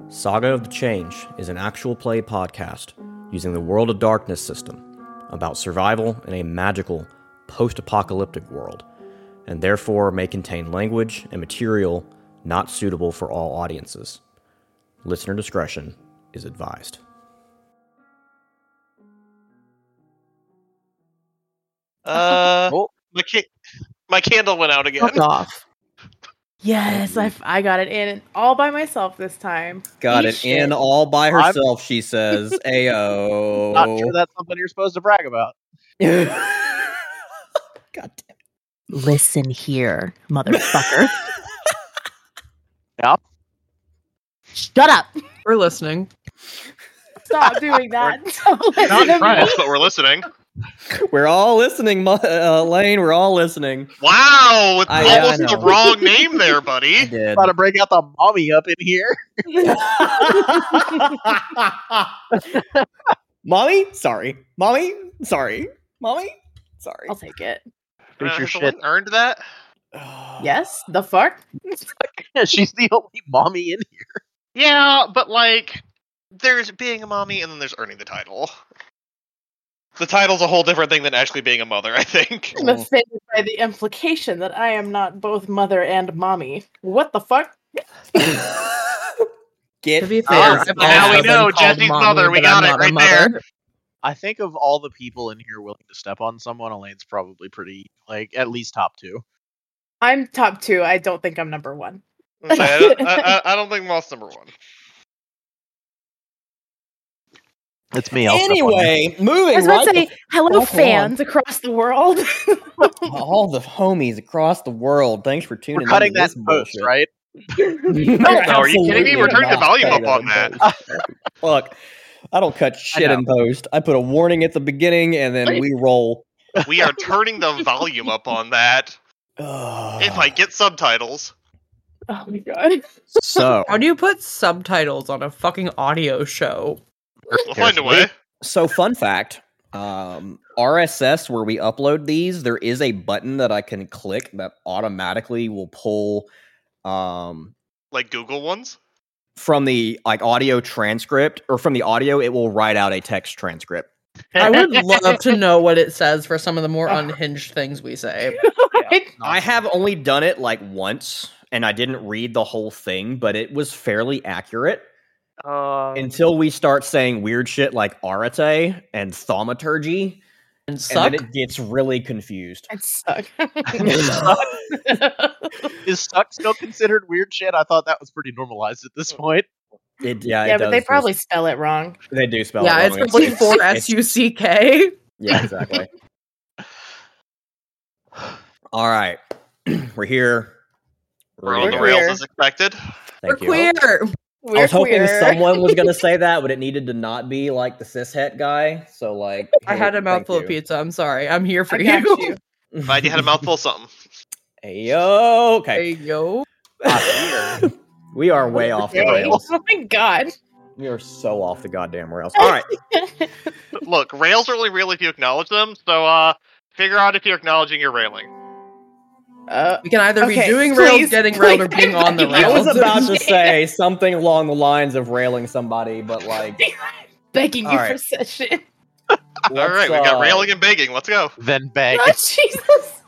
Saga of the Change is an actual play podcast using the World of Darkness system about survival in a magical, post-apocalyptic world, and therefore may contain language and material not suitable for all audiences. Listener discretion is advised. My candle went out again. Fuck off. Yes, I got it in all by myself this time. Got Eat it shit. in all by herself, she says. Ayo. Not sure that's something you're supposed to brag about. God damn. Listen here, motherfucker. Yep. Shut up. We're listening. Stop doing that. Don't listen Not to me. trying, but we're listening. We're all listening, Lane. We're all listening. Wow, with I almost the know. wrong name there, I buddy. did. About to break out the mommy up in here. Mommy? Sorry. Mommy? Sorry. Mommy? Sorry. I'll take it. Who's your Has shit? someone earned that? Yes? The fuck? She's the only mommy in here. Yeah, but like, there's being a mommy and then there's earning the title. The title's a whole different thing than actually being a mother, I think. I'm offended by the implication that I am not both mother and mommy. What the fuck? Get To be fair, I've now we also been know called Jesse's mommy, mother. We but I'm got it not a right mother. there. I think of all the people in here willing to step on someone, Elaine's probably pretty, like, at least top two. I'm top 2. I don't think I'm number 1. I don't think Moth's number one. It's me. I'll step on you. Anyway, I moving was about right to say, hello, fuck on. fans across the world. all the homies across the world. Thanks for tuning We're in. cutting to that this in post, bullshit. right? No, are you kidding me? We're turning the volume up on that. Fuck. I don't cut shit know. in post. I put a warning at the beginning and then we roll. We are turning the volume up on that. If I get subtitles. Oh my god. So How do you put subtitles on a fucking audio show? We'll find a way. fun fact, RSS where we upload these, there is a button that I can click that automatically will pull Like Google ones? from the like audio transcript, or from the audio it will write out a text transcript. I would love to know what it says for some of the more unhinged things we say. I have only done it like once and I didn't read the whole thing, but it was fairly accurate until we start saying weird shit like arete and thaumaturgy. And And suck. then it gets really confused. I suck. Is suck still considered weird shit? I thought that was pretty normalized at this point. It Yeah, but they does probably just- spell it wrong. they do spell Yeah, it it's wrong. probably 4SUCK. Yeah, exactly. All right, we're here. We're on the We're rails queer. as expected. We're Thank you. queer. We're I was hoping queer. someone was going to say that, but it needed to not be like the cishet guy. So, like, I had a thank mouthful of you. pizza. I'm sorry. I'm here for I got you. Glad you had a mouthful of something. Hey, yo, There okay. you go. We are way off the Dang. rails. Oh my god. We are so off the goddamn rails. All right. Look, rails are only real if you acknowledge them, so figure out if you're acknowledging your railing. We can either be Okay, doing please, rails, getting railed, or please, being on the I I rails. was about to say something along the lines of railing somebody, but like, Begging you All for right. session. Alright, we got railing and begging. Let's go. Then beg. Oh, Jesus.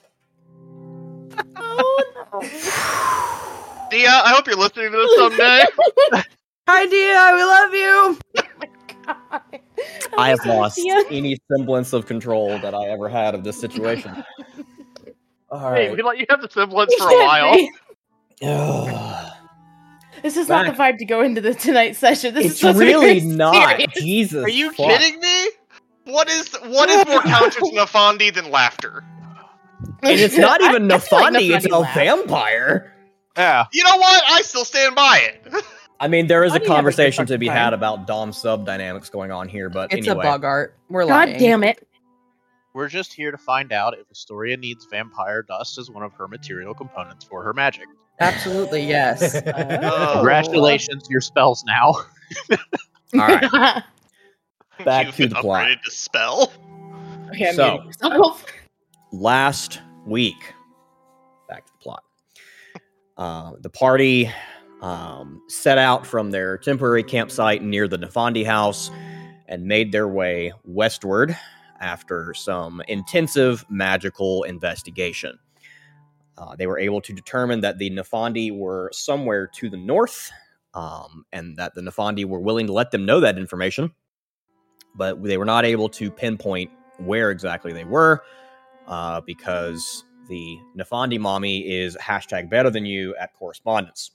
Oh, no. Dia, I hope you're listening to this someday. Hi, Dia. We love you. God. I have lost Yeah. any semblance of control that I ever had of this situation. All Hey, right. we let you have the semblance for a while. Ugh. This is not the vibe to go into the tonight session. This is It's supposed to be really very not. serious. Jesus. Are you fuck. kidding me? What is more counter to Nafandi than laughter? And it's not even I feel like Nafandi, it's a Nafandi laughed. vampire. Yeah. You know what? I still stand by it. I mean, there is Why a do you have a conversation to good be fucking had time? about Dom sub dynamics going on here, but It's anyway. a bug art. We're God lying. damn it. We're just here to find out if Astoria needs vampire dust as one of her material components for her magic. Absolutely, yes. Oh. Congratulations, your spells now. All right, back You've to been the plot. upgraded to spell. Okay, I'm So- muting myself. Last week, back to the plot. The party set out from their temporary campsite near the Nefandi house and made their way westward after some intensive magical investigation. They were able to determine that the Nefandi were somewhere to the north, and that the Nefandi were willing to let them know that information, but they were not able to pinpoint where exactly they were, because the Nefandi mommy is #better than you at correspondence.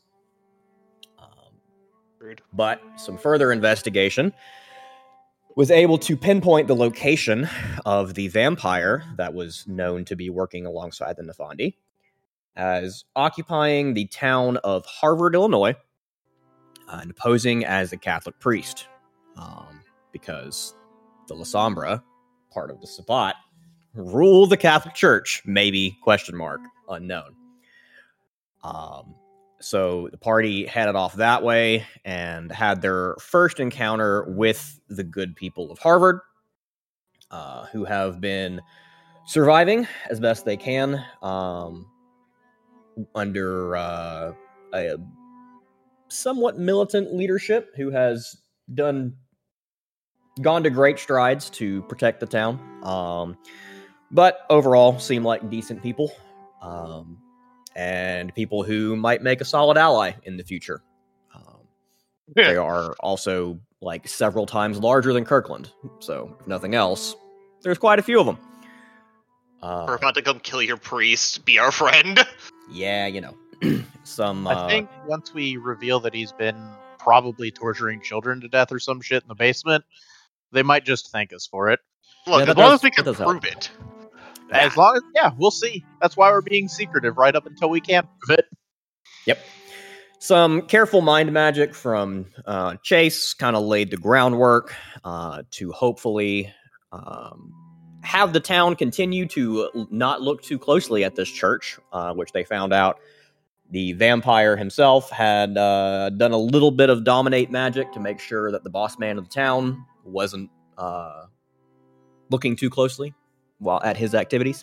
Rude. But some further investigation was able to pinpoint the location of the vampire that was known to be working alongside the Nefandi as occupying the town of Harvard, Illinois, and posing as a Catholic priest, because the La Sombra, part of the Sabbat, rule the Catholic Church, maybe, unknown. So the party headed off that way and had their first encounter with the good people of Harvard, who have been surviving as best they can under a somewhat militant leadership who has gone to great strides to protect the town, but overall seem like decent people, and people who might make a solid ally in the future. They are also like several times larger than Kirkland, so if nothing else, there's quite a few of them. We're about to come kill your priest. Be our friend. Yeah, some. I think once we reveal that he's been probably torturing children to death or some shit in the basement, they might just thank us for it. Look, Yeah, as that long does- as we that can does prove help. it. As long as, we'll see. That's why we're being secretive right up until we can't prove it. Yep. Some careful mind magic from Chase kind of laid the groundwork to hopefully have the town continue to not look too closely at this church, which they found out the vampire himself had done a little bit of dominate magic to make sure that the boss man of the town wasn't looking too closely while at his activities.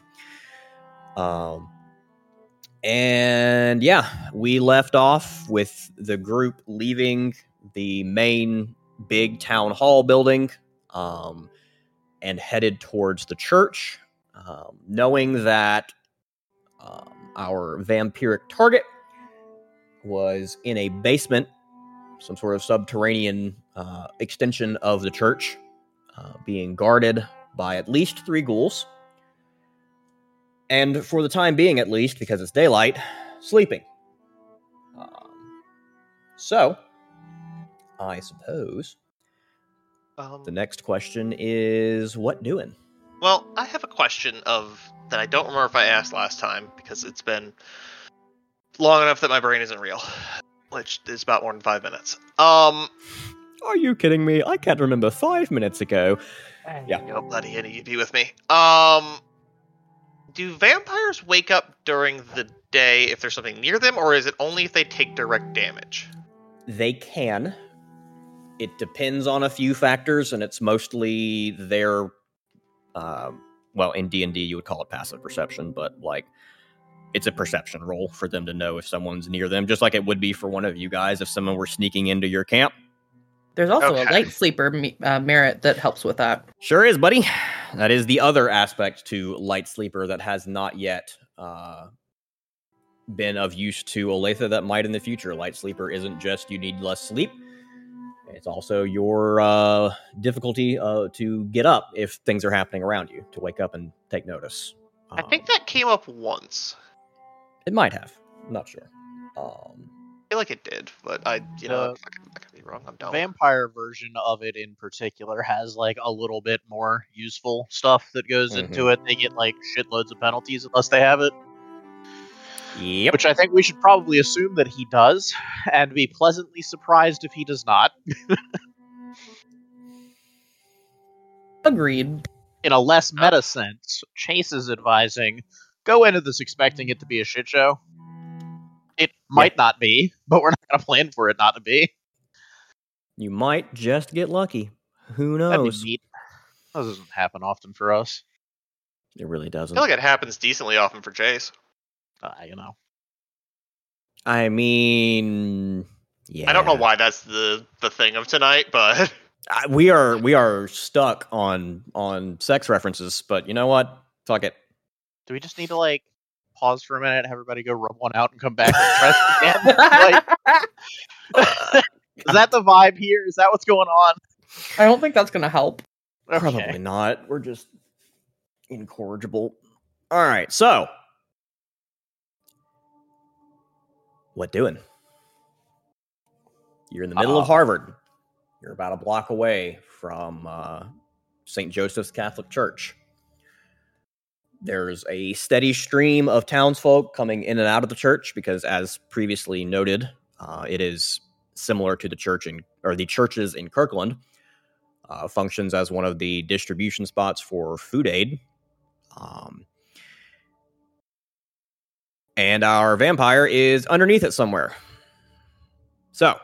And yeah, we left off with the group leaving the main big town hall building and headed towards the church, knowing that our vampiric target was in a basement, some sort of subterranean extension of the church, being guarded by at least 3 ghouls. And for the time being, at least, because it's daylight, sleeping. So, I suppose the next question is, what doing? Well, I have a question that I don't remember if I asked last time because it's been long enough that my brain isn't real, which is about more than 5 minutes. Are you kidding me? I can't remember 5 minutes ago. Yeah. No, bloody any you'd be with me. Do vampires wake up during the day if there's something near them, or is it only if they take direct damage? They can. It depends on a few factors, and it's mostly their, well, in D&D you would call it passive perception, but, like, it's a perception roll for them to know if someone's near them, just like it would be for one of you guys if someone were sneaking into your camp. There's also a Okay. light sleeper merit that helps with that. Sure is, buddy. That is the other aspect to Light Sleeper that has not yet been of use to Olathe that might in the future. Light Sleeper isn't just you need less sleep. It's also your difficulty to get up if things are happening around you, to wake up and take notice. I think that came up once. It might have. I'm not sure. I feel like it did, but I could be wrong. I'm dumb. Vampire version of it in particular has like a little bit more useful stuff that goes into it. They get like shitloads of penalties unless they have it. Yep. Which I think we should probably assume that he does, and be pleasantly surprised if he does not. Agreed. In a less meta sense, Chase is advising, go into this expecting it to be a shit show. It might not be, but we're not going to plan for it not to be. You might just get lucky. Who That'd be knows? neat. That doesn't happen often for us. It really I doesn't. feel like it happens decently often for Jace. You know. I mean, Yeah. I don't know why that's the thing of tonight, but We are stuck on sex references, but you know what? Fuck it. Do we just need to like pause for a minute, have everybody go rub one out, and come back and press again? Like, is that the vibe here? Is that what's going on? I don't think that's gonna help. Okay. Probably not. We're just incorrigible. All right, so what doing? You're in the middle of Harvard. You're about a block away from St. Joseph's Catholic Church. There's a steady stream of townsfolk coming in and out of the church because, as previously noted, it is similar to the churches in Kirkland. Functions as one of the distribution spots for food aid. And our vampire is underneath it somewhere. So,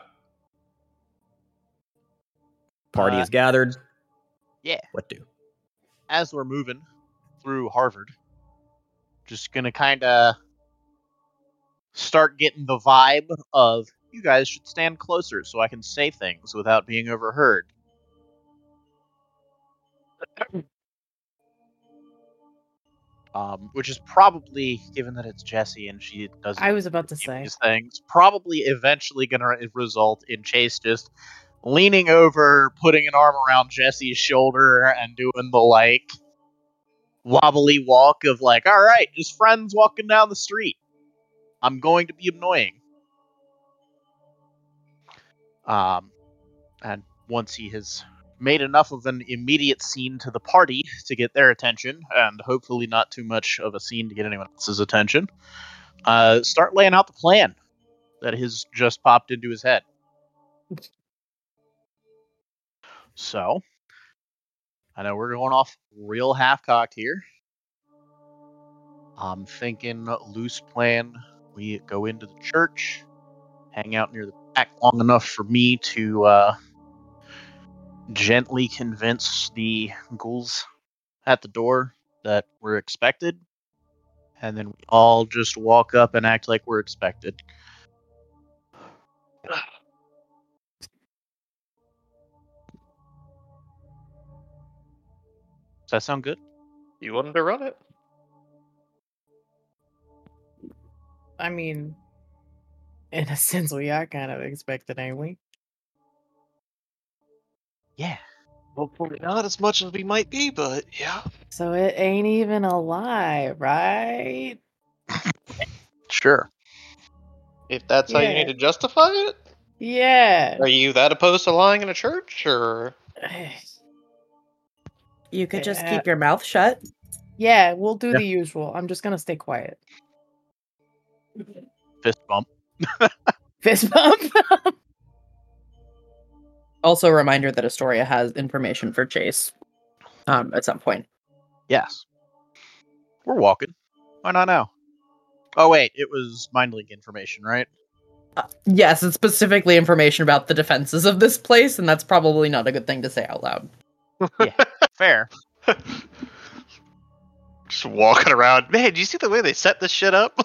party is gathered. Yeah. What do? As we're moving through Harvard, just gonna kind of start getting the vibe of you guys should stand closer so I can say things without being overheard. Which is probably, given that it's Jessie and she doesn't I was about to do say. these things, probably eventually going to result in Chase just leaning over, putting an arm around Jessie's shoulder, and doing the like wobbly walk of like, all right, just friends walking down the street. I'm going to be annoying. And once he has made enough of an immediate scene to the party to get their attention, and hopefully not too much of a scene to get anyone else's attention, start laying out the plan that has just popped into his head. So, I know we're going off real half-cocked here. I'm thinking loose plan. We go into the church, hang out near the back long enough for me to gently convince the ghouls at the door that we're expected, and then we all just walk up and act like we're expected. Does that sound good? you wanted to run it. I mean, in a sense, we are kind of expected, ain't we? Yeah. Hopefully not as much as we might be, but yeah. So it ain't even a lie, right? Sure. If that's how you Yeah. need to justify it, Yeah. are you that opposed to lying in a church, or You could just Yeah. keep your mouth shut. Yeah, we'll do Yeah. the usual. I'm just gonna stay quiet. Fist bump. Fist bump. Also, a reminder that Astoria has information for Chase at some point. Yes. We're walking. Why not now? Oh, wait. It was MindLink information, right? Yes, it's specifically information about the defenses of this place, and that's probably not a good thing to say out loud. Fair. just walking around? Man, do you see the way they set this shit up?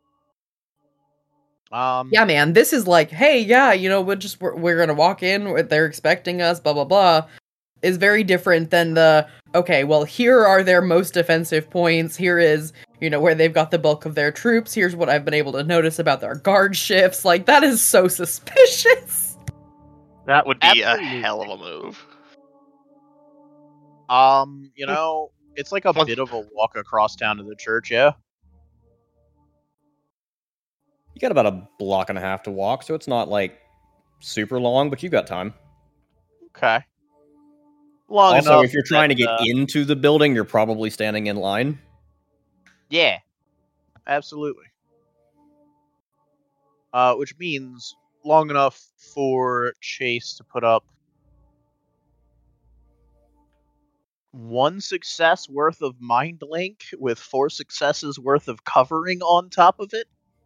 Yeah, man, this is like, hey, yeah, you know, we're gonna walk in, they're expecting us, blah, blah, blah, is very different than the, okay, well, here are their most defensive points, here is, you know, where they've got the bulk of their troops, here's what I've been able to notice about their guard shifts, like, that is so suspicious. That would be Absolutely. a hell of a move. You know, it's like a bit of a walk across town to the church, yeah? You got about a block and a half to walk, so it's not like super long, but you've got time. Okay. Long Also, enough if you're trying to get that, into the building, you're probably standing in line. Yeah. Absolutely. Which means long enough for Chase to put up 1 success worth of MindLink with 4 successes worth of covering on top of it.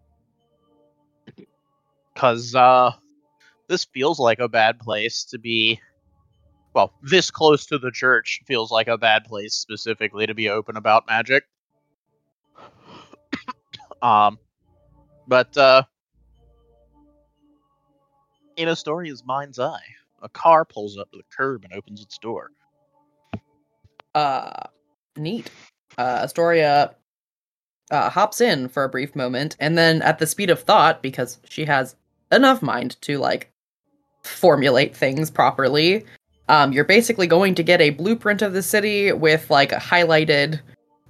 Because this feels like a bad place to be. Well, this close to the church feels like a bad place specifically to be open about magic. But In Astoria's mind's eye, a car pulls up to the curb and opens its door. Neat. Astoria hops in for a brief moment, and then at the speed of thought, because she has enough mind to, like, formulate things properly, you're basically going to get a blueprint of the city with, like, highlighted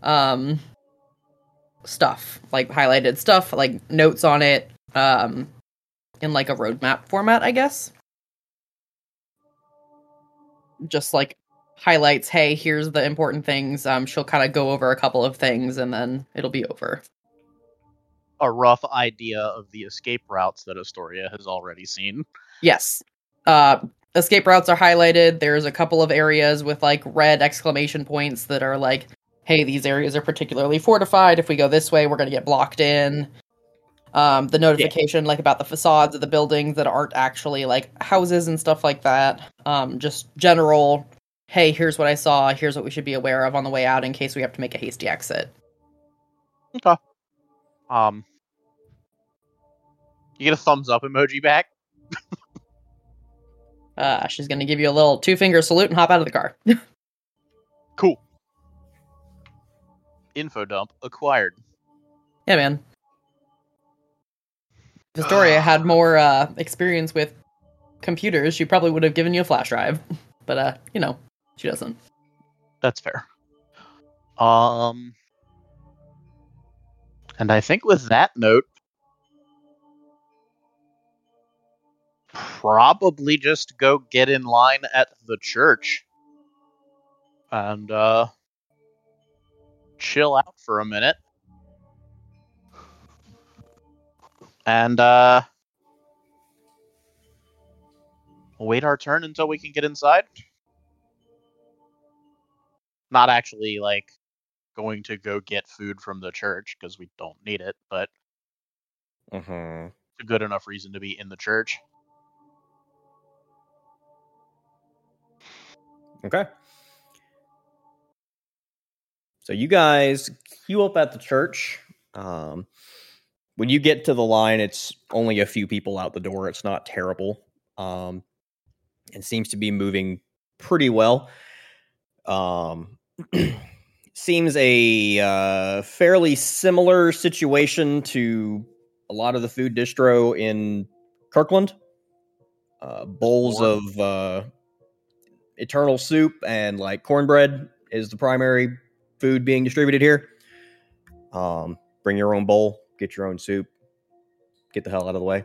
stuff, like notes on it, in, like, a roadmap format, I guess. Just, like, highlights, hey, here's the important things. She'll kind of go over a couple of things, and then it'll be over. A rough idea of the escape routes that Astoria has already seen. Yes. Escape routes are highlighted. There's a couple of areas with, like, red exclamation points that are like, hey, these areas are particularly fortified. If we go this way, we're going to get blocked in. The notification, like, about the facades of the buildings that aren't actually, like, houses and stuff like that. Just general, hey, here's what I saw. Here's what we should be aware of on the way out in case we have to make a hasty exit. Okay. You get a thumbs up emoji back. She's going to give you a little 2-finger salute and hop out of the car. Cool. Info dump acquired. Yeah, man. If Astoria had more experience with computers, she probably would have given you a flash drive. But, she doesn't. That's fair. And I think with that note, probably just go get in line at the church and chill out for a minute. And wait our turn until we can get inside. Not actually, like, going to go get food from the church, because we don't need it, but it's a good enough reason to be in the church. Okay. So you guys queue up at the church. When you get to the line, it's only a few people out the door. It's not terrible. It seems to be moving pretty well. Seems a fairly similar situation to a lot of the food distro in Kirkland. Bowls of eternal soup and, like, cornbread is the primary food being distributed here. Bring your own bowl, get your own soup, get the hell out of the way.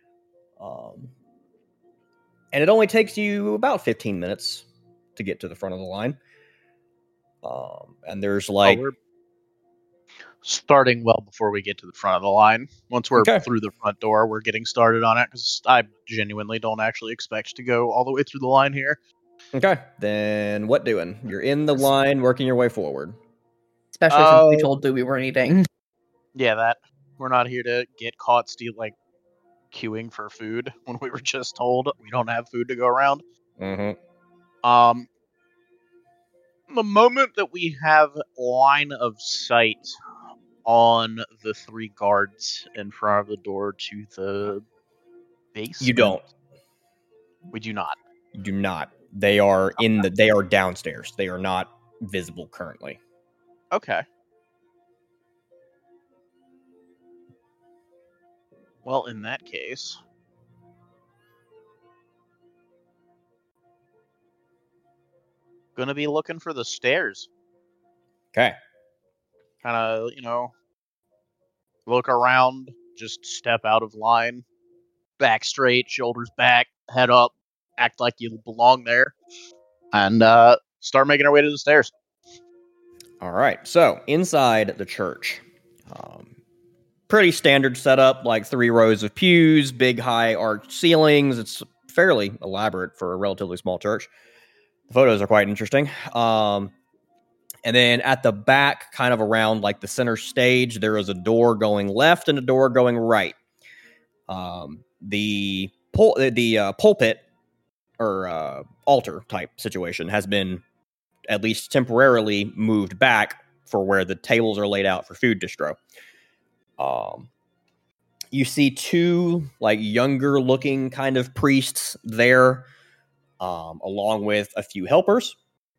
And it only takes you about 15 minutes to get to the front of the line. And there's, like... we're starting well before we get to the front of the line. Once we're through the front door, we're getting started on it, because I genuinely don't actually expect to go all the way through the line here. Okay, then what doing? You're in the line, working your way forward. Especially since we told Dewey we weren't eating. Yeah, that. We're not here to get caught queuing for food when we were just told we don't have food to go around. Mm-hmm. The moment that we have line of sight on the 3 guards in front of the door to the base, You don't. We do not. You do not. They are they are downstairs. They are not visible currently. Okay. Well, in that case, gonna be looking for the stairs. Okay. Kind of, look around, just step out of line, back straight, shoulders back, head up, act like you belong there, and start making our way to the stairs. All right. So inside the church, pretty standard setup, like 3 rows of pews, big high arched ceilings. It's fairly elaborate for a relatively small church. The photos are quite interesting. And then at the back, kind of around, like, the center stage, there is a door going left and a door going right. The pulpit or altar type situation has been at least temporarily moved back for where the tables are laid out for food distro. You see two like younger looking kind of priests there, along with a few helpers,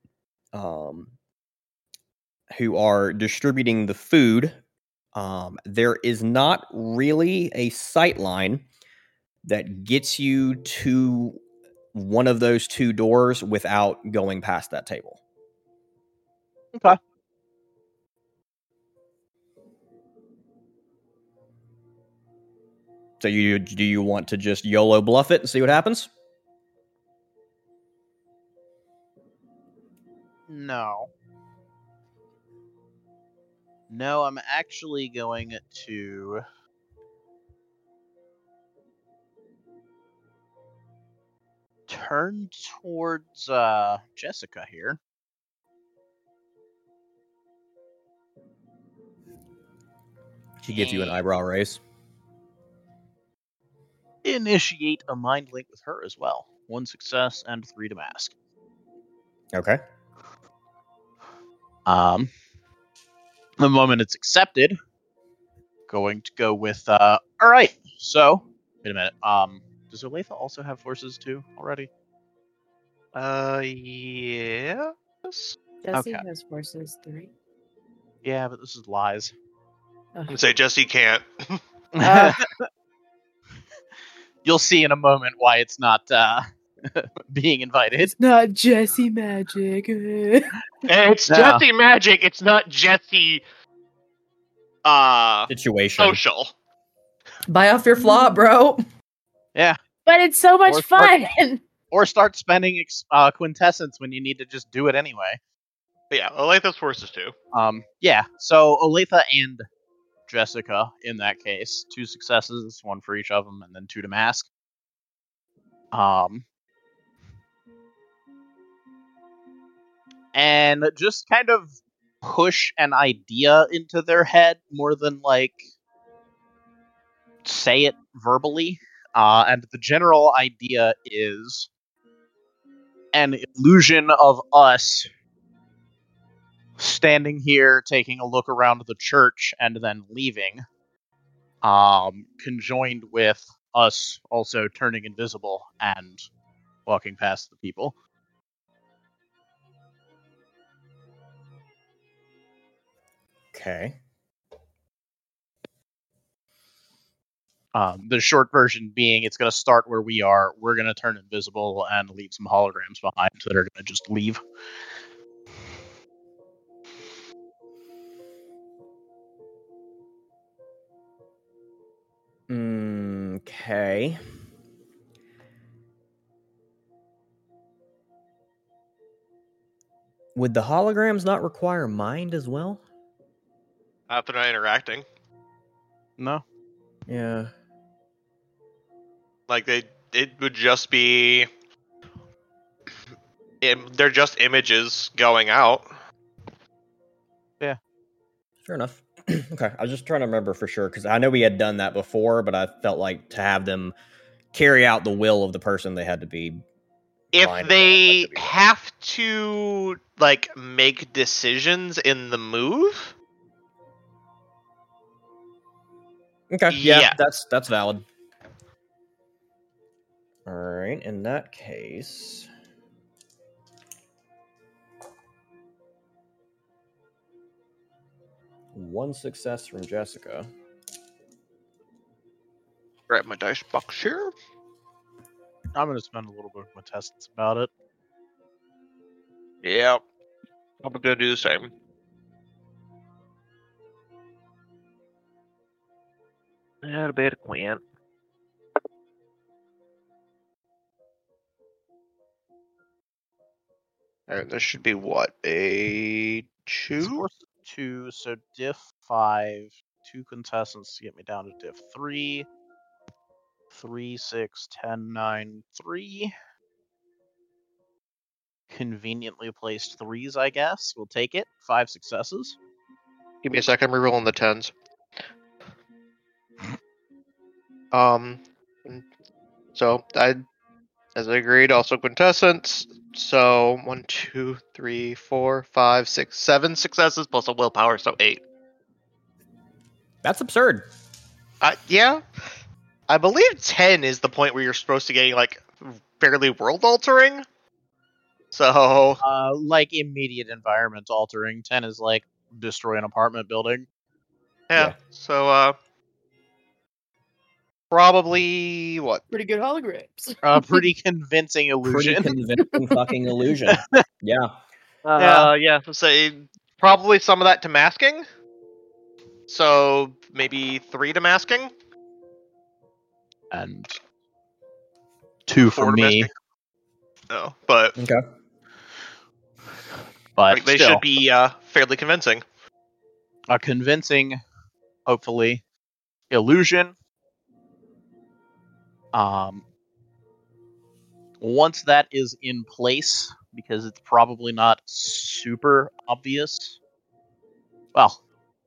who are distributing the food. There is not really a sight line that gets you to one of those two doors without going past that table. Okay. So do you want to just YOLO bluff it and see what happens? No. No, I'm actually going to turn towards Jessica here. She gives you an eyebrow raise. Initiate a mind link with her as well. 1 success and 3 to mask. Okay. The moment it's accepted, going to go with all right. So, wait a minute. Does Olathe also have forces too already? Yes. Jesse Okay. has forces 3. Yeah, but this is lies. And say Jesse can't. You'll see in a moment why it's not being invited. It's not Jesse magic. It's No. Jesse magic. It's not Jesse. Situation. Social. Buy off your flaw, bro. Yeah. But it's so much Or fun. Or start spending quintessence when you need to just do it anyway. But yeah, Olathe's forces too. Yeah. So Olathe and Jessica, in that case, 2 successes, 1 for each of them, and then 2 to mask. And just kind of push an idea into their head more than like say it verbally. And the general idea is an illusion of us standing here, taking a look around the church, and then leaving, conjoined with us also turning invisible and walking past the people. Okay. The short version being it's going to start where we are, we're going to turn invisible and leave some holograms behind that are going to just leave. Okay. Would the holograms not require mind as well? If they're not interacting. No? Yeah. Like it would just be. They're just images going out. Yeah. Fair enough. Okay, I was just trying to remember for sure, because I know we had done that before, but I felt like to have them carry out the will of the person, they had to be... If they have to, like, make decisions in the move... Okay, yeah, Yeah. that's valid. Alright, in that case... One success from Jessica. Grab my dice box here. I'm going to spend a little bit of quintessence about it. Yep. I'm gonna do the same. Add a bit of quint. Alright, this should be what? A 2? Force 2, so diff 5, 2 quintessence to get me down to diff 3. 3, 6, 10, 9, 3. Conveniently placed 3s, I guess. We'll take it. 5 successes. Give me a second, I'm rerolling the 10s. So as I agreed, also quintessence. So 1, 2, 3, 4, 5, 6, 7 successes plus a willpower, so 8. That's absurd. Yeah. I believe 10 is the point where you're supposed to get like fairly world altering. So Like immediate environment altering. 10 is like destroy an apartment building. yeah. So probably what? Pretty good holograms. A pretty convincing Pretty illusion. convincing fucking illusion. Yeah. Yeah. Say probably some of that to masking. So maybe 3 to masking. And 2 for 4 to me. masking. No, but Okay. But like, they still, should be fairly convincing. a convincing, hopefully, illusion. Once that is in place, because it's probably not super obvious. Well,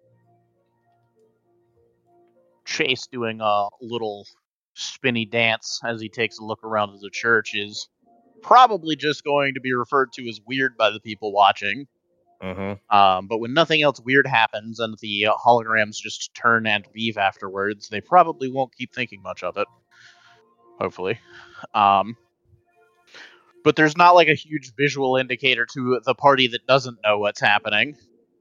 Chase doing a little spinny dance as he takes a look around at the church is probably just going to be referred to as weird by the people watching. Mm-hmm. But when nothing else weird happens and the holograms just turn and leave afterwards, they probably won't keep thinking much of it. Hopefully. But there's not like a huge visual indicator to the party that doesn't know what's happening.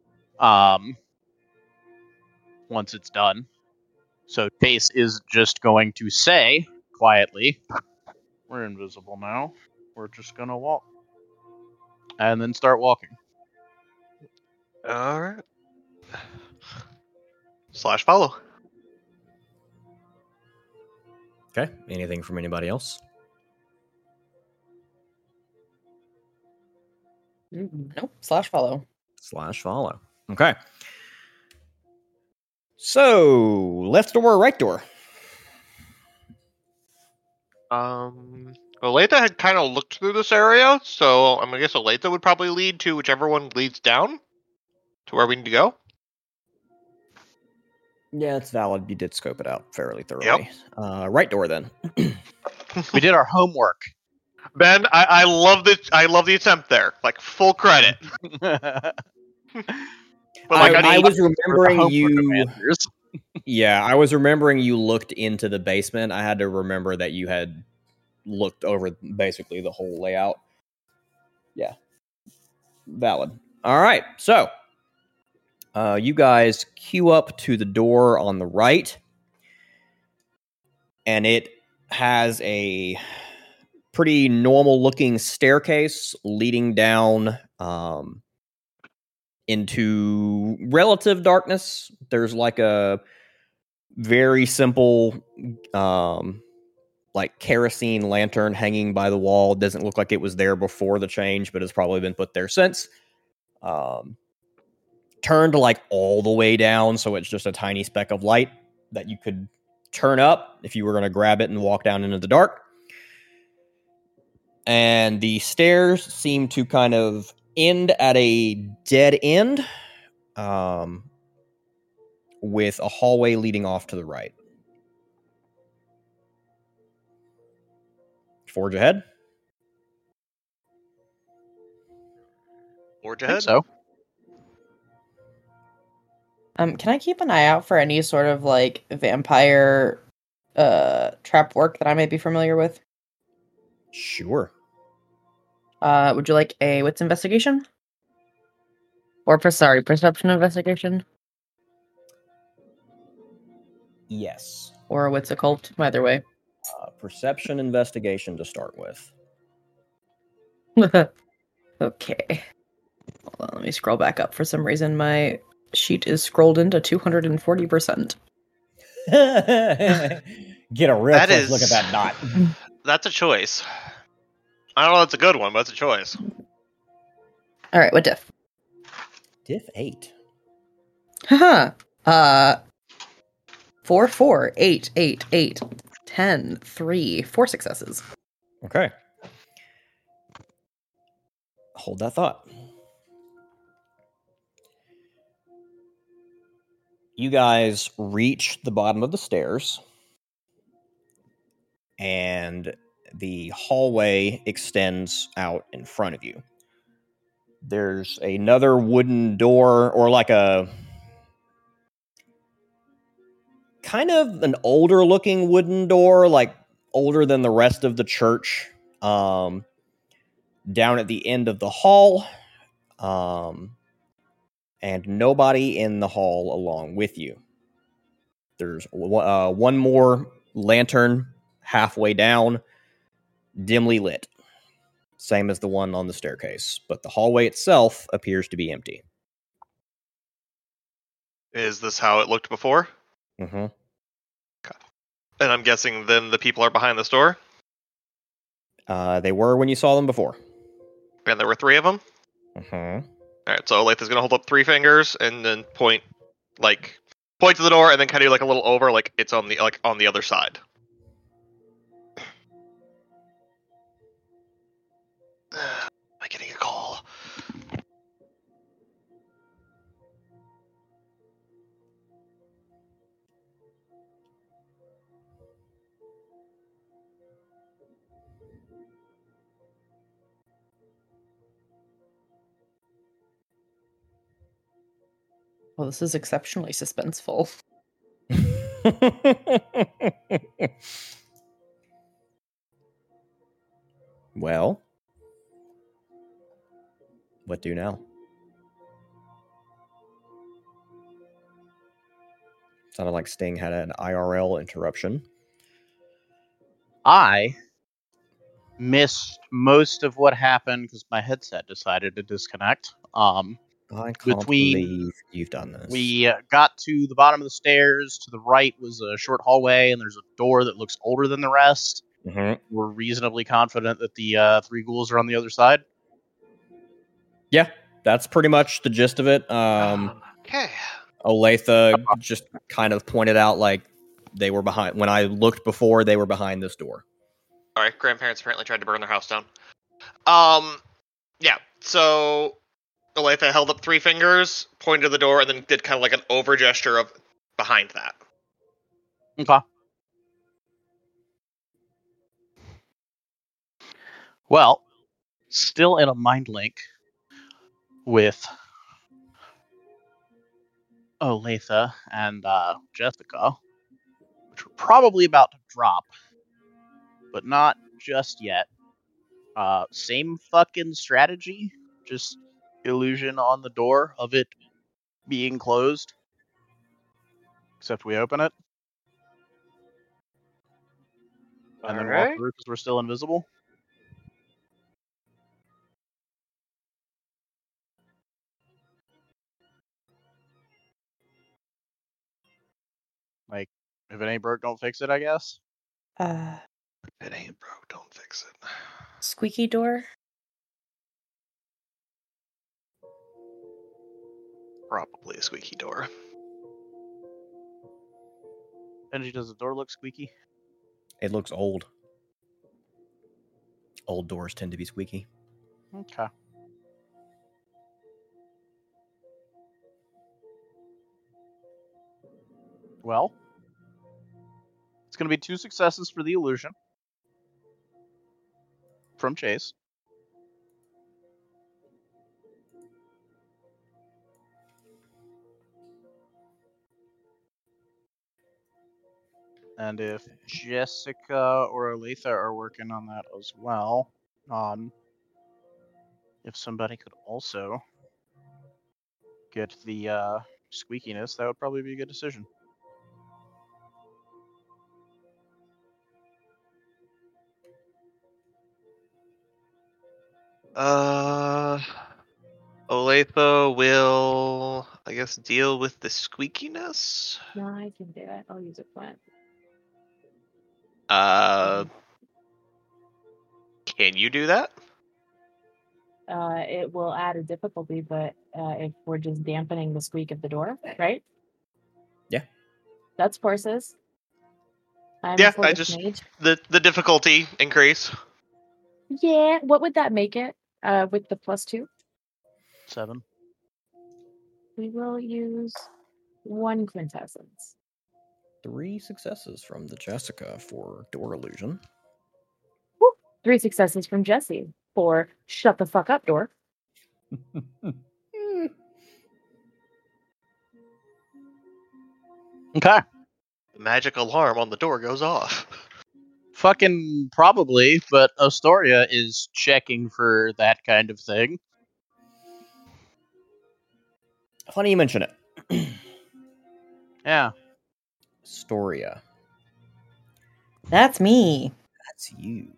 Once it's done. So Chase is just going to say, quietly, we're invisible now. We're just gonna walk. And then start walking. Alright. / follow. Okay. Anything from anybody else? Nope. /follow. / follow. Okay. So, left door, right door. Olathe had kind of looked through this area, so I'm gonna guess Olathe would probably lead to whichever one leads down to where we need to go. Yeah, it's valid. You did scope it out fairly thoroughly. Right door then. We did our homework. Ben, I love this. I love the attempt there. Like full credit. But like I was for the remembering homework you. advances. Yeah, I was remembering you looked into the basement. I had to remember that you had looked over basically the whole layout. Yeah. Valid. All right. So, you guys queue up to the door on the right, and it has a pretty normal looking staircase leading down into relative darkness. There's like a very simple like kerosene lantern hanging by the wall. Doesn't look like it was there before the change, but has probably been put there since. Turned like all the way down, so it's just a tiny speck of light that you could turn up if you were going to grab it and walk down into the dark. And the stairs seem to kind of end at a dead end, with a hallway leading off to the right. Forge ahead. Forge I think ahead. so. Can I keep an eye out for any sort of like vampire trap work that I might be familiar with? Sure. Would you like a wits investigation? Or perception investigation? Yes. Or a wits occult? Either way. Perception investigation to start with. Okay. Hold on, let me scroll back up. For some reason, my sheet is scrolled into 240%. Get a real That close is- look at that dot. That's a choice. I don't know if it's a good one, but it's a choice. All right, what diff? Diff 8. Haha. 4, 4, 8, 8, 8, 10, 3, 4 successes. Okay. Hold that thought. You guys reach the bottom of the stairs, and the hallway extends out in front of you. There's another wooden door, or like a kind of an older looking wooden door, like older than the rest of the church. Down at the end of the hall. And nobody in the hall along with you. There's one more lantern halfway down, dimly lit. Same as the one on the staircase, but the hallway itself appears to be empty. Is this how it looked before? Mm-hmm. And I'm guessing then the people are behind this door? They were when you saw them before. And there were 3 of them? Mm-hmm. Alright, so Olathe is going to hold up 3 fingers and then point to the door and then kind of do like a little over, like it's on the other side. Am I getting a call? Well, this is exceptionally suspenseful. Well, what do now? Sounded like Sting had an IRL interruption. I missed most of what happened because my headset decided to disconnect. I can't believe you've done this. We got to the bottom of the stairs. To the right was a short hallway, and there's a door that looks older than the rest. Mm-hmm. We're reasonably confident that the 3 ghouls are on the other side. Yeah, that's pretty much the gist of it. Okay. Olathe just kind of pointed out like they were behind. When I looked before, they were behind this door. Alright, grandparents apparently tried to burn their house down. Yeah, so Olathe held up 3 fingers, pointed to the door, and then did kind of like an over gesture of behind that. Okay. Well, still in a mind link with Olathe and Jessica, which we're probably about to drop, but not just yet. Same fucking strategy, just illusion on the door of it being closed. Except we open it. And then walk through because we're still invisible. Like, if it ain't broke, don't fix it, I guess. If it ain't broke, don't fix it. Squeaky door? Probably a squeaky door. Benji, does the door look squeaky? It looks old. Old doors tend to be squeaky. Okay. Well, it's going to be 2 successes for the illusion from Chase. And if Jessica or Olathe are working on that as well, if somebody could also get the squeakiness, that would probably be a good decision. Olathe will, I guess, deal with the squeakiness. No, I can do it. I'll use a plant. Can you do that? It will add a difficulty, but if we're just dampening the squeak of the door, right? Yeah. That's forces. Yeah, I just mage. the difficulty increase. Yeah, what would that make it? With the +2? 7. We will use 1 quintessence. 3 successes from the Jessica for door illusion. Woo! 3 successes from Jesse for shut the fuck up door. Okay. the magic alarm on the door goes off. Fucking probably, but Astoria is checking for that kind of thing. Funny you mention it. Yeah. Astoria. That's me. That's you.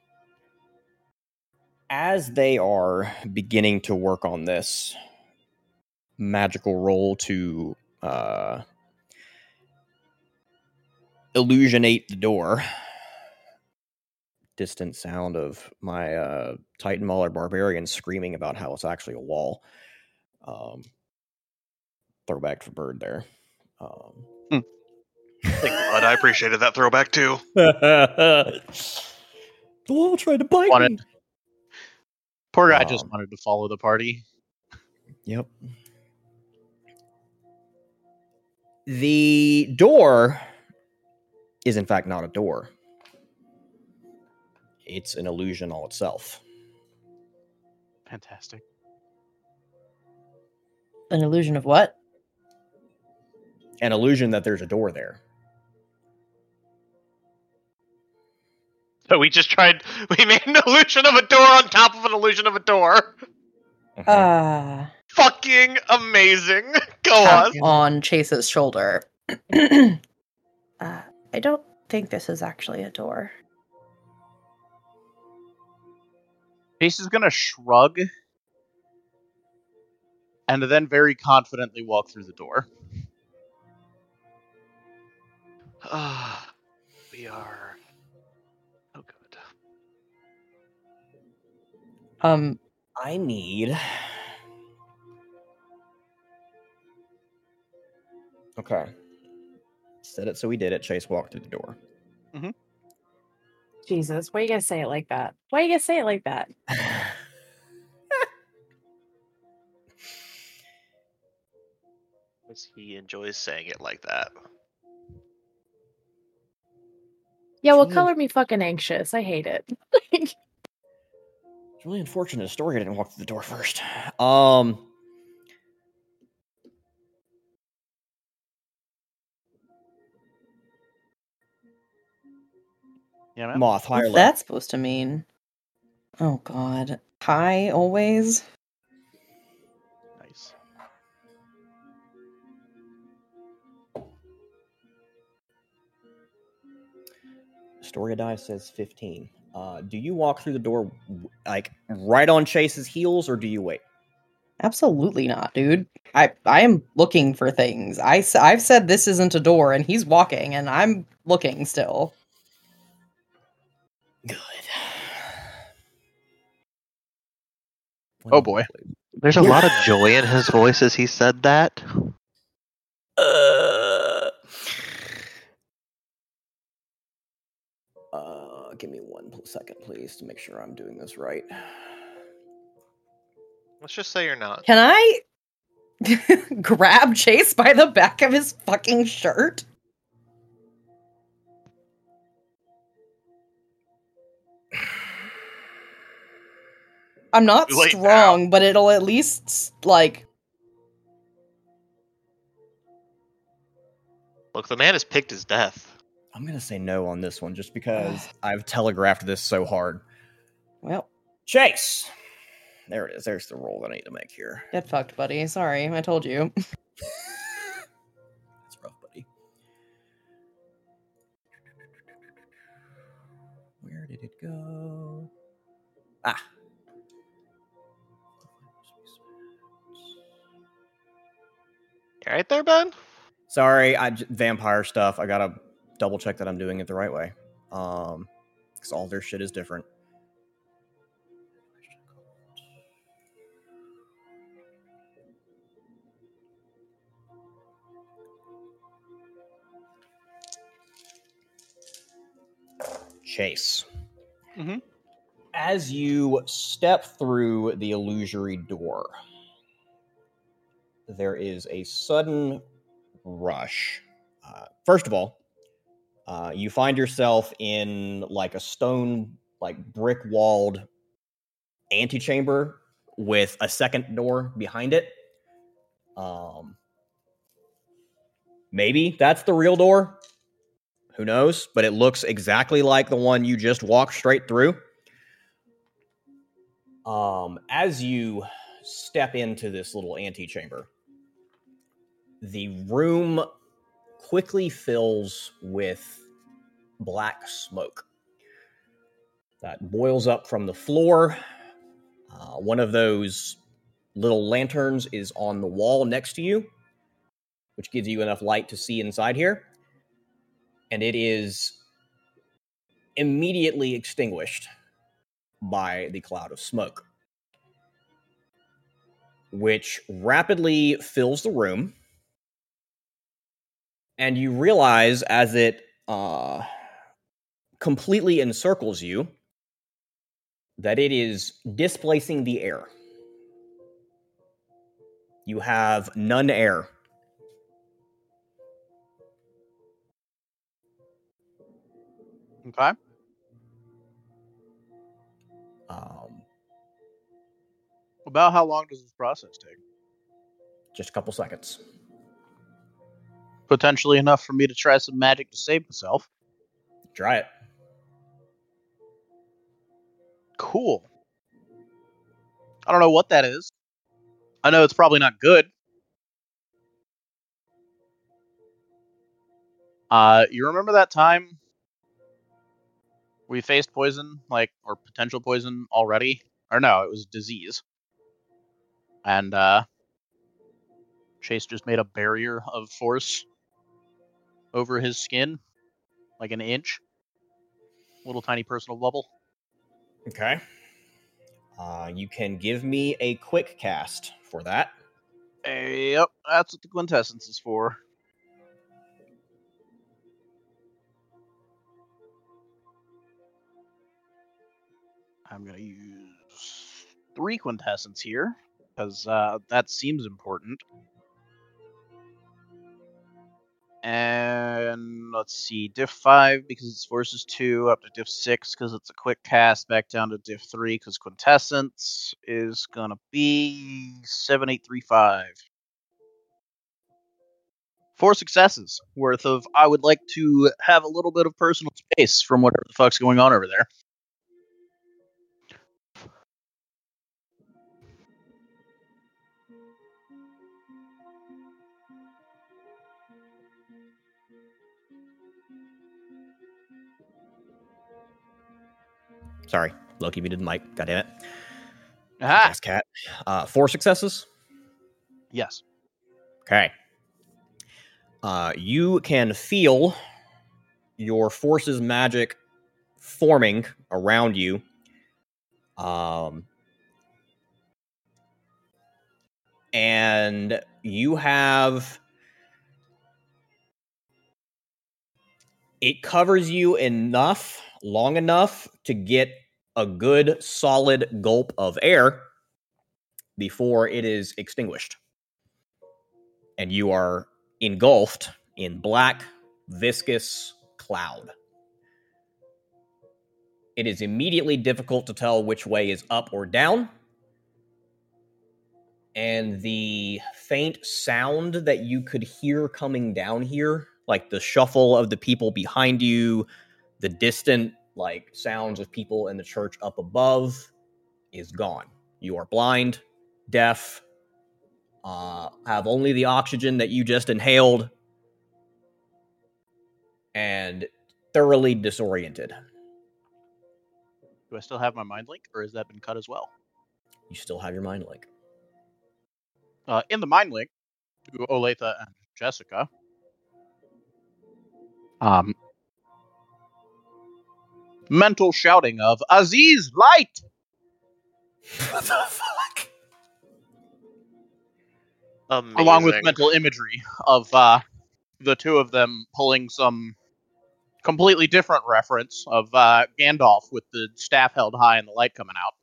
As they are beginning to work on this magical roll to illusionate the door, distant sound of my Titan Mauler barbarian screaming about how it's actually a wall. Throwback for Bird there. Thank God, I appreciated that throwback too. The wall tried to bite me. Poor guy just wanted to follow the party. Yep. The door is in fact not a door. It's an illusion all itself. Fantastic. An illusion of what? An illusion that there's a door there. So we made an illusion of a door on top of an illusion of a door. Fucking amazing. Go on. On Chase's shoulder. I don't think this is actually a door. Chase is gonna shrug and then very confidently walk through the door. We are so good. I need... Okay. Said it so we did it. Chase walked through the door. Jesus, why you gotta say it like that? Why you gotta say it like that? He enjoys saying it like that. Yeah, well, color me fucking anxious. I hate it. It's really unfortunate Astoria didn't walk through the door first. Yeah, man. Moth, high or What's low? that supposed to mean? Oh god. High always? Nice. Astoria die says 15. Do you walk through the door like right on Chase's heels, or do you wait? Absolutely not, dude. I am looking for things. I've said this isn't a door, and he's walking, and I'm looking still. Good. Oh boy. There's a lot of joy in his voice as he said that. Give me 1 second, please, to make sure I'm doing this right. Let's just say you're not. Can I grab Chase by the back of his fucking shirt? I'm not Too late strong, but it'll at least, like... Look, the man has picked his death. I'm gonna say no on this one, just because I've telegraphed this so hard. Well, Chase! There it is. There's the roll that I need to make here. get fucked, buddy. Sorry, I told you. That's rough, buddy. Where did it go? Ah. You right there, Ben? Sorry, vampire stuff. I gotta double check that I'm doing it the right way. Because all their shit is different. Chase. Mhm. As you step through the illusory door, there is a sudden rush. First of all, you find yourself in like a stone, like brick-walled antechamber with a second door behind it. Maybe that's the real door. Who knows? But it looks exactly like the one you just walked straight through. As you step into this little antechamber, the room quickly fills with black smoke that boils up from the floor. One of those little lanterns is on the wall next to you, which gives you enough light to see inside here. And it is immediately extinguished by the cloud of smoke, which rapidly fills the room. And you realize as it completely encircles you that it is displacing the air. You have none air. Okay. About how long does this process take? Just a couple seconds. Potentially enough for me to try some magic to save myself. Try it. Cool. I don't know what that is. I know it's probably not good. You remember that time we faced poison, or potential poison already? Or no, it was disease. And, Chase just made a barrier of force over his skin, like an inch. Little tiny personal bubble. Okay. You can give me a quick cast for that. Yep, that's what the quintessence is for. I'm going to use 3 quintessence here, because that seems important. And let's see, diff 5 because it's forces 2, up to diff 6 because it's a quick cast, back down to diff 3 because quintessence is going to be 7835. 4 successes worth of I would like to have a little bit of personal space from whatever the fuck's going on over there. Sorry, Loki muted the mic. God damn it. Aha! Yes, cat. 4 successes. Yes. Okay. You can feel your force's magic forming around you. And you have... It covers you long enough to get a good, solid gulp of air before it is extinguished. And you are engulfed in black, viscous cloud. It is immediately difficult to tell which way is up or down. And the faint sound that you could hear coming down here, like the shuffle of the people behind you, the distant sounds of people in the church up above, is gone. You are blind, deaf, have only the oxygen that you just inhaled, and thoroughly disoriented. Do I still have my mind link, or has that been cut as well? You still have your mind link. In the mind link to Olathe and Jessica, mental shouting of Aziz, light! What the fuck? Amazing. Along with mental imagery of the two of them pulling some completely different reference of Gandalf with the staff held high and the light coming out.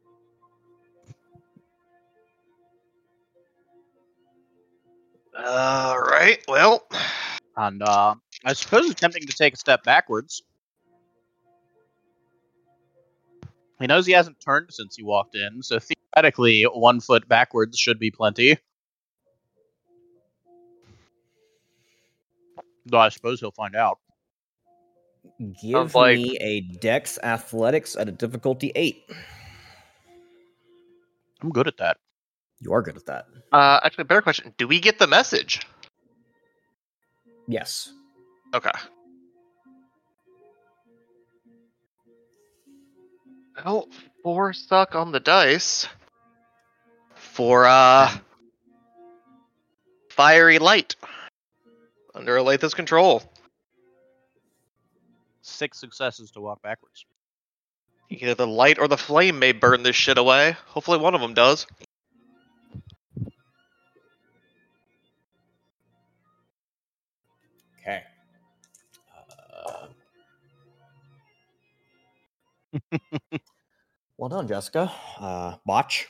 Right, well. And I suppose it's tempting to take a step backwards. He knows he hasn't turned since he walked in, so theoretically 1 foot backwards should be plenty. Though I suppose he'll find out. Give Sounds like- me a Dex Athletics at a difficulty 8. I'm good at that. You are good at that. Actually, better question. Do we get the message? Yes. Okay. Well, 4 suck on the dice. For, Fiery Light. Under Aletha's control. 6 successes to walk backwards. Either the light or the flame may burn this shit away. Hopefully one of them does. Okay. Well done, Jessica. Botch.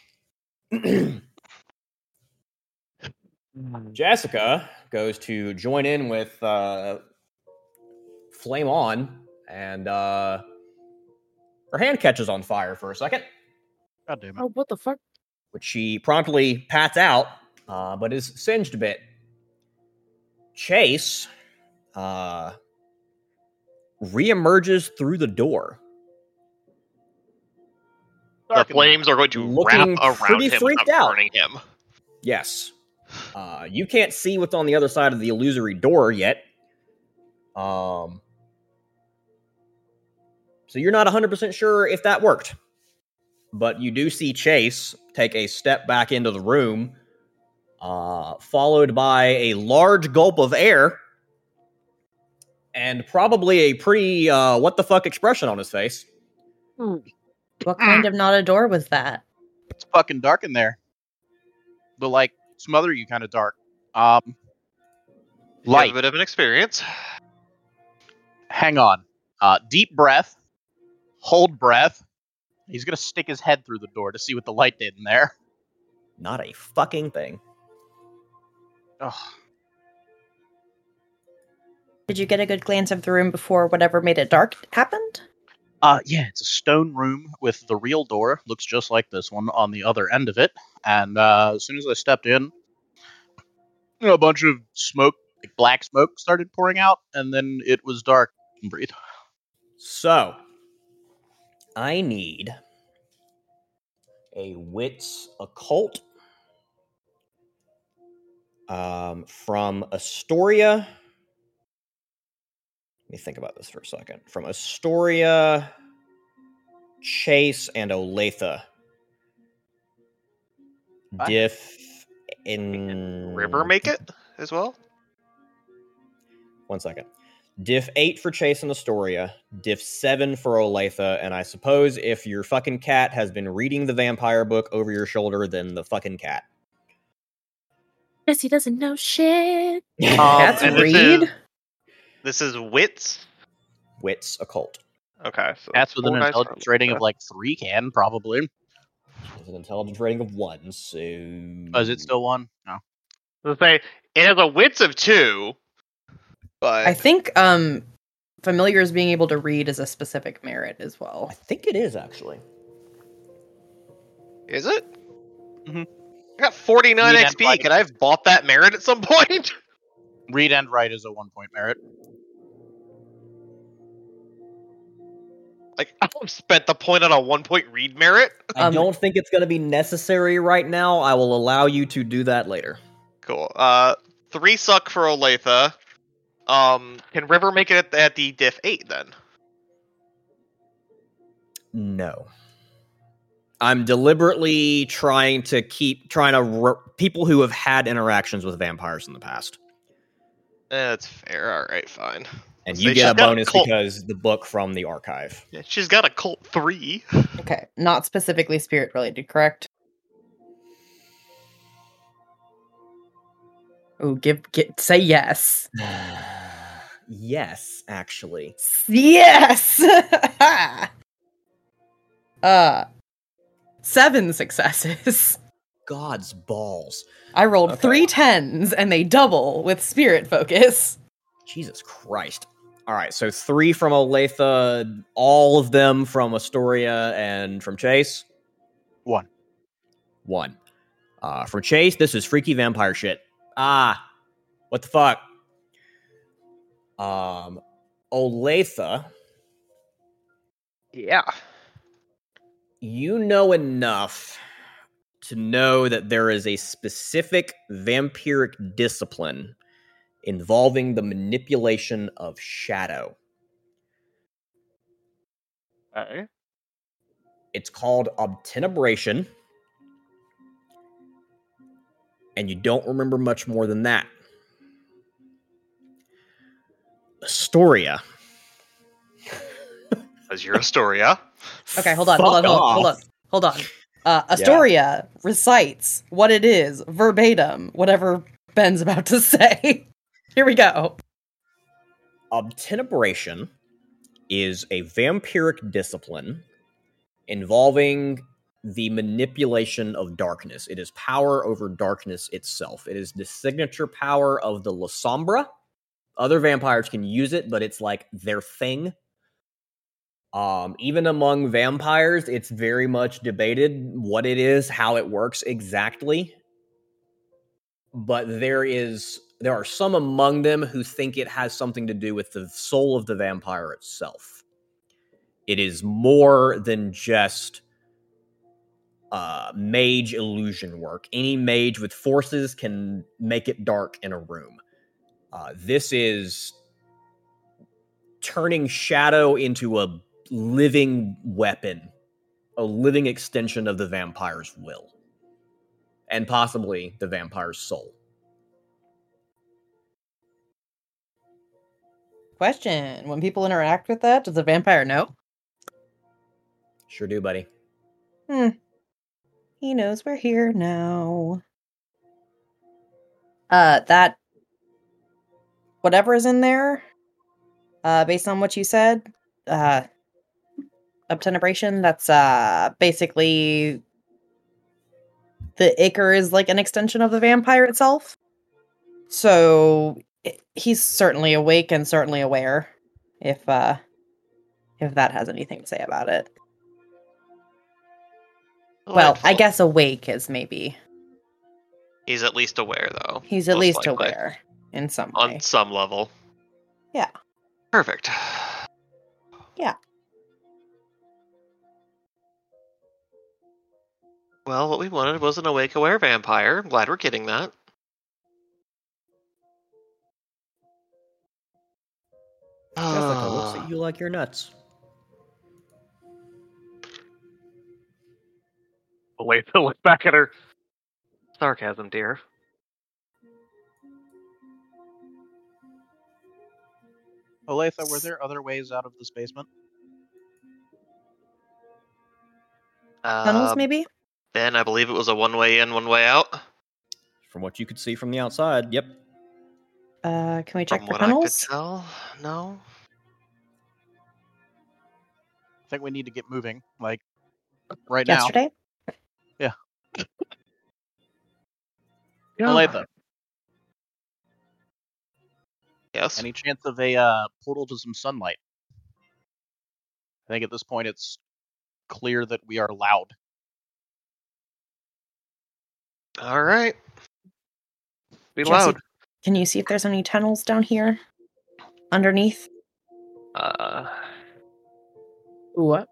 Jessica goes to join in with Flame On, and her hand catches on fire for a second, God damn it. Oh, what the fuck? which she promptly pats out, but is singed a bit. Chase reemerges through the door, The flames are going to Looking wrap around pretty him freaked without out. burning him. Yes. You can't see what's on the other side of the illusory door yet. So you're not 100% sure if that worked. But you do see Chase take a step back into the room, followed by a large gulp of air, and probably a pretty what the fuck expression on his face. What kind of not a door was that? It's fucking dark in there. They'll like smother you kind of dark. You have Light. a bit of an experience. Hang on. Deep breath. Hold breath. He's gonna stick his head through the door to see what the light did in there. Not a fucking thing. Ugh. Did you get a good glance of the room before whatever made it dark happened? Yeah, it's a stone room with the real door. Looks just like this one on the other end of it. And as soon as I stepped in, a bunch of smoke, like black smoke, started pouring out, and then it was dark. I can breathe. So, I need a Wits Occult from Astoria. Let me think about this for a second. From Astoria, Chase, and Olathe. What? Diff in... River make it as well? 1 second. Diff 8 for Chase and Astoria, Diff 7 for Olathe, and I suppose if your fucking cat has been reading the vampire book over your shoulder, then the fucking cat. Jesse doesn't know shit. That's and this read. This is Wits. Wits Occult. Okay, so That's with an 4 dice intelligence for rating of Aletha. like 3 can, probably. With an intelligence rating of 1, so... Oh, is it still 1? No. Let's say it has a Wits of 2, but I think familiars being able to read is a specific merit as well. I think it is, actually. is it? Mhm. I got 49 Read and XP. write. Could I have bought that merit at some point? Read and write is a 1-point merit. Like, I have spent the point on a 1-point read merit. I don't think it's going to be necessary right now. I will allow you to do that later. Cool. 3 suck for Olathe. Can River make it at the diff 8 then? No. I'm deliberately trying to people who have had interactions with vampires in the past. That's fair. All right, fine. And So you she's get a got a bonus cult- because the book from the archive. Yeah, she's got a cult 3. Okay, not specifically spirit related, correct? Oh, say yes. Yes, actually. Yes. 7 successes. God's balls. I rolled Okay. 3 10s and they double with spirit focus. Jesus Christ. All right, so 3 from Olathe, all of them from Astoria and from Chase? 1. 1. From Chase, this is freaky vampire shit. What the fuck? Olathe Yeah. You know enough to know that there is a specific vampiric discipline involving the manipulation of shadow. Okay. It's called obtenebration, and you don't remember much more than that. Astoria. As you're Astoria. Okay, hold on. Astoria recites what it is verbatim, whatever Ben's about to say. Here we go. Obtenebration is a vampiric discipline involving the manipulation of darkness. It is power over darkness itself. It is the signature power of the La Sombra. Other vampires can use it, but it's like their thing. Even among vampires, it's very much debated what it is, how it works exactly. But there are some among them who think it has something to do with the soul of the vampire itself. It is more than just mage illusion work. Any mage with forces can make it dark in a room. This is turning shadow into a living weapon, a living extension of the vampire's will, and possibly the vampire's soul. Question: when people interact with that, does the vampire know? Sure do, buddy. He knows we're here now. That whatever is in there, based on what you said, obtenebration, that's basically the Ichor is like an extension of the vampire itself. So he's certainly awake and certainly aware, if that has anything to say about it. Well, I Delightful. guess awake is maybe. He's at least aware, though. He's at most least likely. aware in some way. On some level. Yeah. Perfect. Yeah. Well, what we wanted was an awake, aware vampire. I'm glad we're getting that. Jessica looks at you like you're nuts. Olathe looks back at her. Sarcasm, dear. Olathe, were there other ways out of this basement? Tunnels, maybe? Ben, I believe it was a one-way in, one-way out. From what you could see from the outside, yep. Can we check From for what tunnels? I could tell, no. I think we need to get moving, like, right Yesterday? now. Yeah. Olathe, Yes. any chance of a portal to some sunlight? I think at this point it's clear that we are loud. All right. Be Jesse, loud. Can you see if there's any tunnels down here? Underneath? What?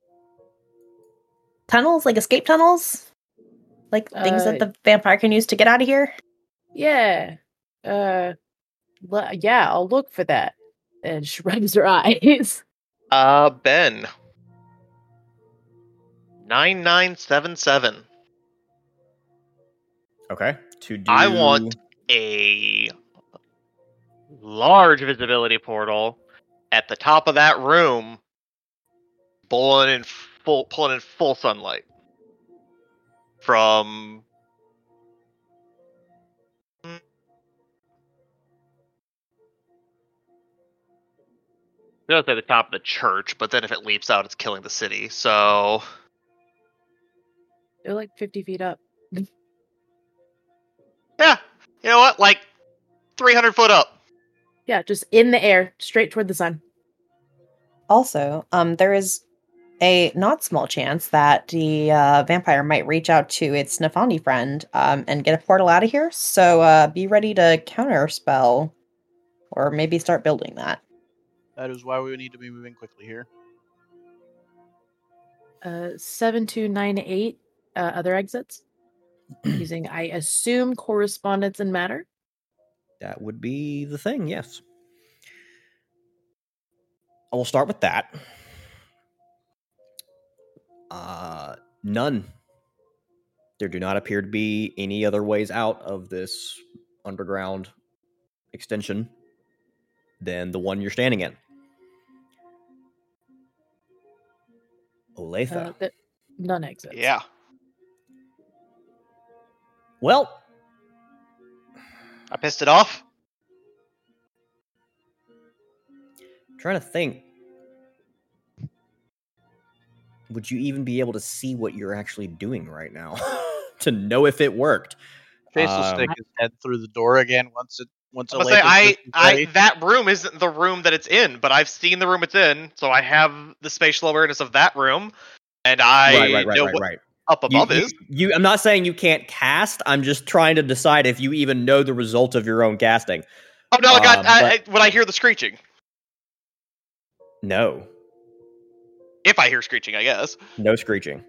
Tunnels? Like escape tunnels? Like things that the vampire can use to get out of here? Yeah. Yeah, I'll look for that. And she rubs her eyes. Ben. 9977. Okay. To do... I want a large visibility portal at the top of that room, pulling in full sunlight from. I was gonna say the top of the church, but then if it leaps out, it's killing the city. So They're like 50 feet up. yeah, you know what? Like 300 foot up. Yeah, just in the air, straight toward the sun. Also, there is a not small chance that the vampire might reach out to its Nefandi friend and get a portal out of here. So be ready to counter spell, or maybe start building that. That is why we need to be moving quickly here. 7298 other exits using, I assume, correspondence and matter. That would be the thing, yes. I will start with that. None. There do not appear to be any other ways out of this underground extension than the one you're standing in. Olathe. None exits. Yeah. Well, I pissed it off. trying to think. Would you even be able to see what you're actually doing right now to know if it worked? Chase will stick his head through the door again once I'm gonna say, ready. that room isn't the room that it's in, but I've seen the room it's in, so I have the spatial awareness of that room, and I know what up above is. I'm not saying you can't cast. I'm just trying to decide if you even know the result of your own casting. Oh no, God! When I hear the screeching. No. If I hear screeching, I guess. No screeching.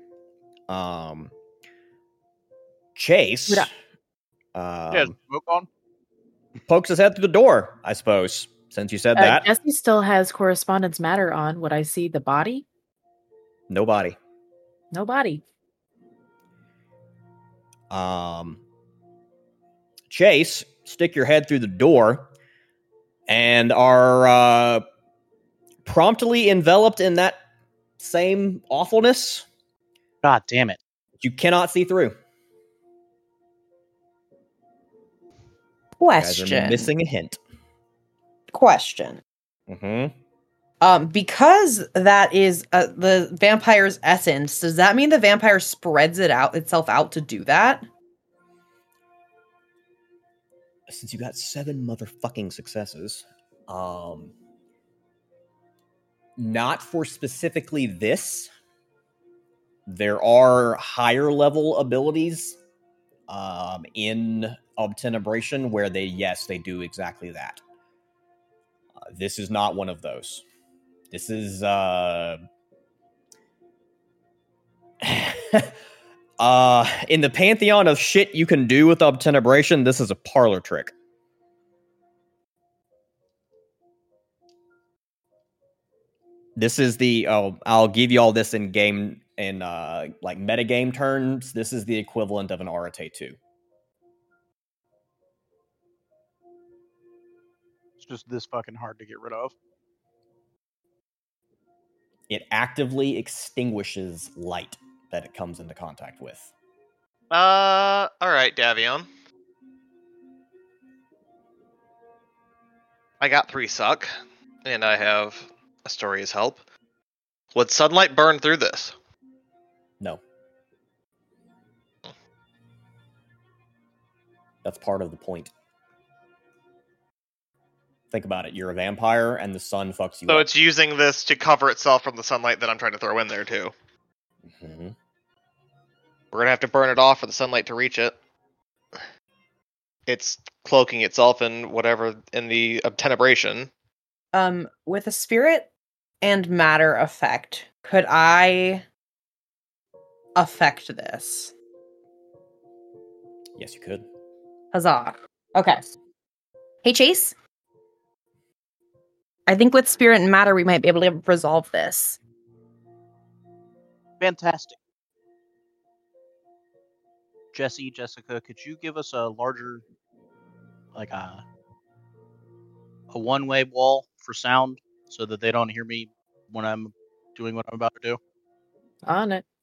Chase. Smoke on. Pokes his head through the door, I suppose, since you said that. Jesse still has correspondence matter on. Would I see the body? No body. No body. Chase, stick your head through the door and are promptly enveloped in that same awfulness. God damn it. You cannot see through. Question. You guys are missing a hint. Question. Because that is the vampire's essence, does that mean the vampire spreads itself out to do that? Since you got 7 motherfucking successes, not for specifically this. There are higher level abilities in Obtenebration where they do exactly that. This is not one of those. This is in the pantheon of shit you can do with Obtenebration, this is a parlor trick. This is the I'll give you all this in game in like metagame terms. This is the equivalent of an Arate 2. It's just this fucking hard to get rid of. It actively extinguishes light that it comes into contact with. All right, Davion. I got 3 suck, and I have Astoria's help. Would sunlight burn through this? No. That's part of the point. Think about it. You're a vampire, and the sun fucks you up. So it's using this to cover itself from the sunlight that I'm trying to throw in there, too. Mm-hmm. We're going to have to burn it off for the sunlight to reach it. It's cloaking itself in whatever, in the Obtenebration. With a spirit and matter effect, could I affect this? Yes, you could. Huzzah. Okay. Hey, Chase. I think with spirit and matter, we might be able to resolve this. Fantastic. Jessica, could you give us a larger, like a one-way wall for sound so that they don't hear me when I'm doing what I'm about to do? On it.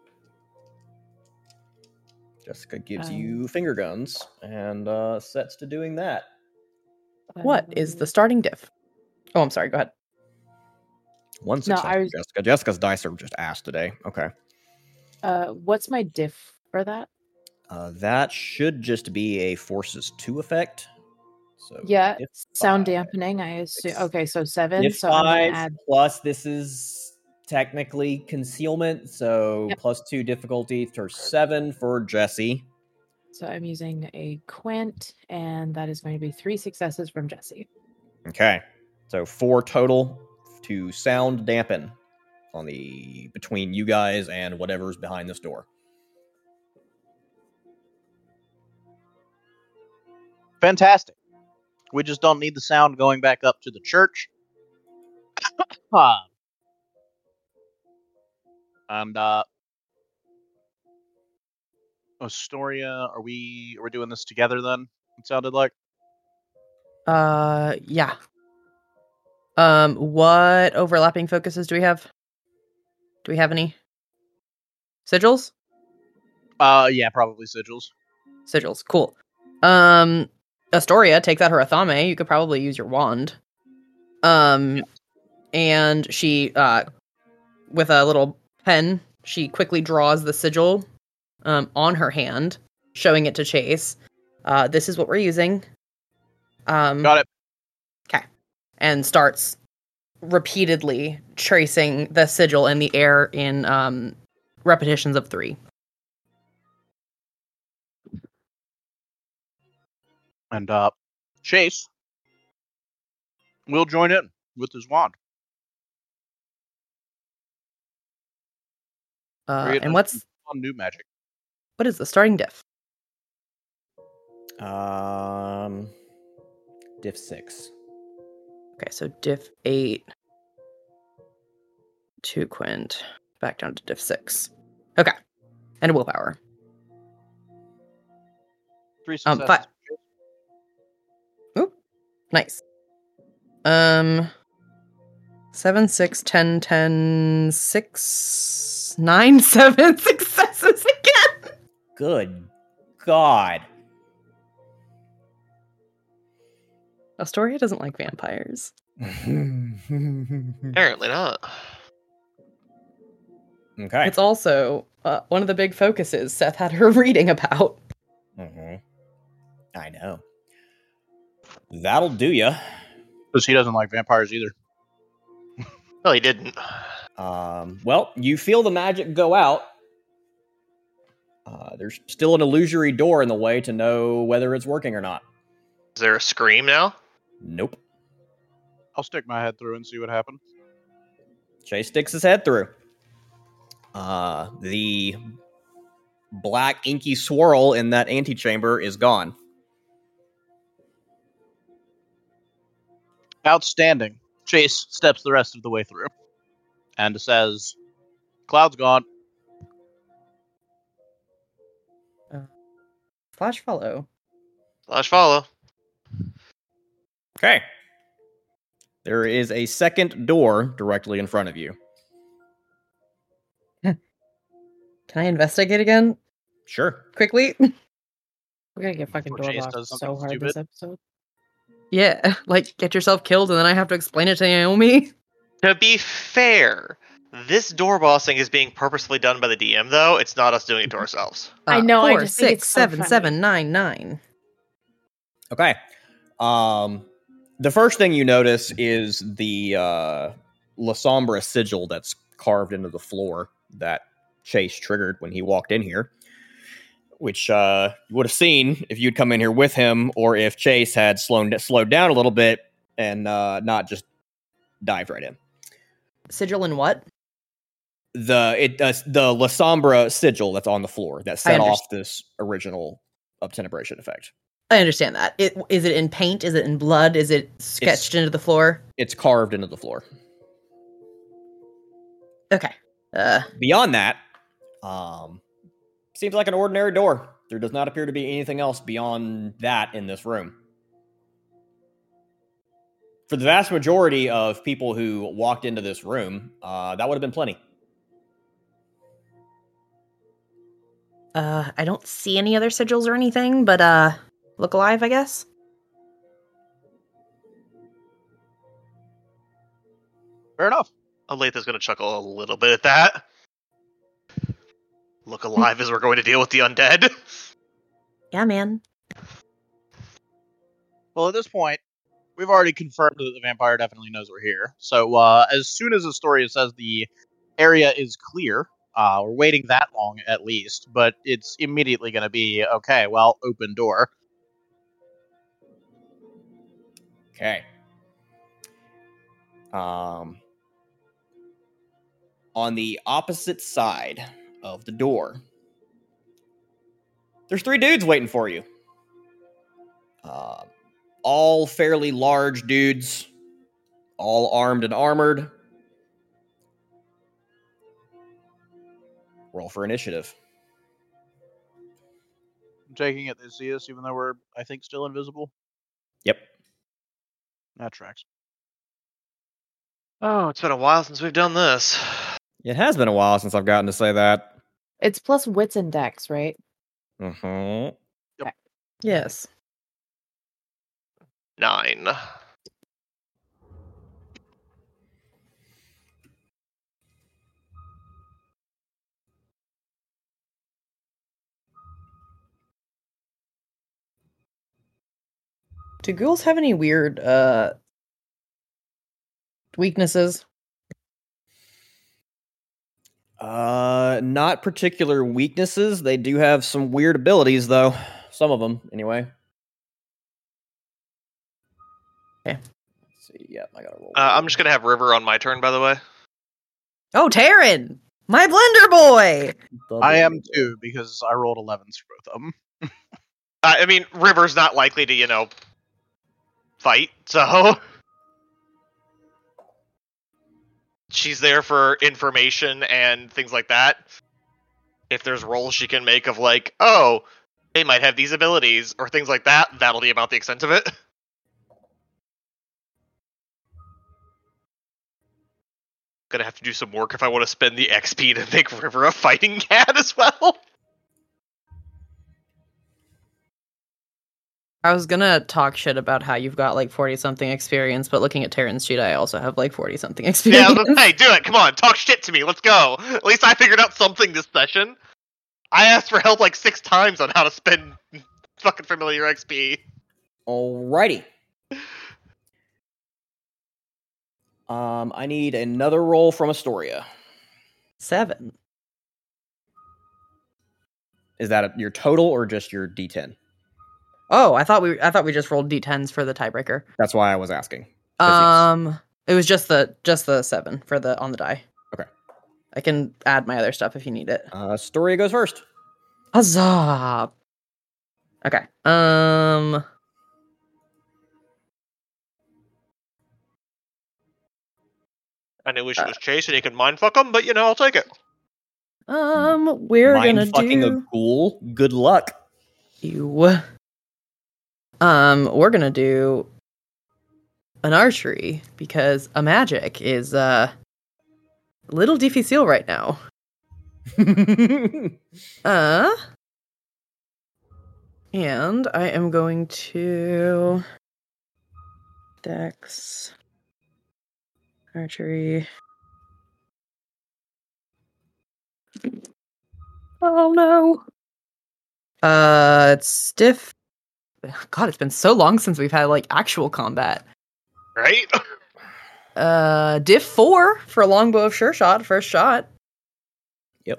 Jessica gives you finger guns and sets to doing that. What is the starting diff? Oh, I'm sorry. Go ahead. 1 success for Jessica. Jessica's dice are just ass today. Okay. What's my diff for that? That should just be a Forces 2 effect. So yeah, sound dampening, I assume. Okay, so 7. If so I'm 5 gonna add... plus this is technically concealment, so Yep. plus 2 difficulty for 7 for Jesse. So I'm using a Quint, and that is going to be 3 successes from Jesse. Okay, so 4 total to sound dampen. between you guys and whatever's behind this door. Fantastic. We just don't need the sound going back up to the church. And Astoria, are we doing this together then? It sounded like. Yeah. What overlapping focuses do we have? Do we have any? Sigils? Yeah, probably sigils. Sigils, cool. Astoria takes out her Athame. You could probably use your wand. And she, with a little pen, she quickly draws the sigil, on her hand, showing it to Chase. This is what we're using. Got it. Okay. And starts repeatedly tracing the sigil in the air in, repetitions of 3. And Chase will join in with his wand. Create And what's new magic? what is the starting diff? Diff 6. Okay, so diff 8, 2 quint, back down to diff 6. Okay, and a willpower. 3 successes. 5. Oop, nice. 7, 6, 10, 10, 6, 9, 7 successes again. Good God. Astoria doesn't like vampires. Apparently not. Okay. It's also one of the big focuses Seth had her reading about. Mm-hmm. I know. That'll do ya. Because he doesn't like vampires either. Well, he didn't. Well, you feel the magic go out. There's still an illusory door in the way to know whether it's working or not. Is there a scream now? Nope. I'll stick my head through and see what happens. Chase sticks his head through. The black inky swirl in that antechamber is gone. Outstanding. Chase steps the rest of the way through and says, "Cloud's gone." Flash follow. Flash follow. Okay. There is a second door directly in front of you. Can I investigate again? Sure. Quickly? We're gonna get fucking Before Chase door does so something hard stupid. this episode. Yeah, like get yourself killed and then I have to explain it to Naomi. To be fair, this door bossing is being purposefully done by the DM, though. It's not us doing it to ourselves. I know, I 4, just think 6, it's so 7, funny. 7, 9, 9. Okay. The first thing you notice is the La Sombra sigil that's carved into the floor that Chase triggered when he walked in here, which you would have seen if you'd come in here with him, or if Chase had slowed down a little bit and not just dived right in. Sigil and what? The La Sombra sigil that's on the floor that set off this original obtenebration effect. I understand that. Is it in paint? Is it in blood? Is it sketched into the floor? It's carved into the floor. Okay. Beyond that, seems like an ordinary door. There does not appear to be anything else beyond that in this room. For the vast majority of people who walked into this room, that would have been plenty. I don't see any other sigils or anything, but look alive, I guess. Fair enough. Aletha's going to chuckle a little bit at that. Look alive as we're going to deal with the undead. Yeah, man. Well, at this point, we've already confirmed that the vampire definitely knows we're here. So as soon as Astoria says the area is clear, we're waiting that long at least, but it's immediately going to be, okay, well, open door. Okay. on the opposite side of the door, there's 3 dudes waiting for you. All fairly large dudes, all armed and armored. Roll for initiative. I'm taking it they see us, even though we're, I think, still invisible. Yep. That tracks. Oh, it's been a while since we've done this. It has been a while since I've gotten to say that. It's plus wits and dex, right? Mm-hmm. Yes. 9. Do ghouls have any weird weaknesses? Not particular weaknesses. They do have some weird abilities, though. Some of them, anyway. Okay. Let's see. Yep, I gotta roll. I'm just gonna have River on my turn, by the way. Oh, Taryn! My blender boy! I am too, because I rolled 11s for both of them. I mean, River's not likely to, fight, so she's there for information and things like that. If there's rolls she can make of like, oh, they might have these abilities or things like that, that'll be about the extent of it. Gonna have to do some work if I want to spend the XP to make River a fighting cat as well. I was gonna talk shit about how you've got like 40-something experience, but looking at Taryn's sheet, I also have like 40-something experience. Yeah, hey, do it. Come on, talk shit to me. Let's go. At least I figured out something this session. I asked for help like 6 times on how to spend fucking familiar XP. Alrighty. I need another roll from Astoria. 7. Is that your total or just your D10? Oh, I thought we just rolled d10s for the tiebreaker. That's why I was asking. 'Cause yes. It was just the 7 for the on the die. Okay. I can add my other stuff if you need it. Astoria goes first. Huzzah! Okay. I knew we should just chase and he could mindfuck him, but I'll take it. We're gonna fucking a ghoul. Good luck. You. We're gonna do an archery because a magic is a little difficile right now. And I am going to Dex archery. Oh no. It's stiff. God, it's been so long since we've had like actual combat. Right? Diff 4 for a longbow of sure shot, first shot. Yep.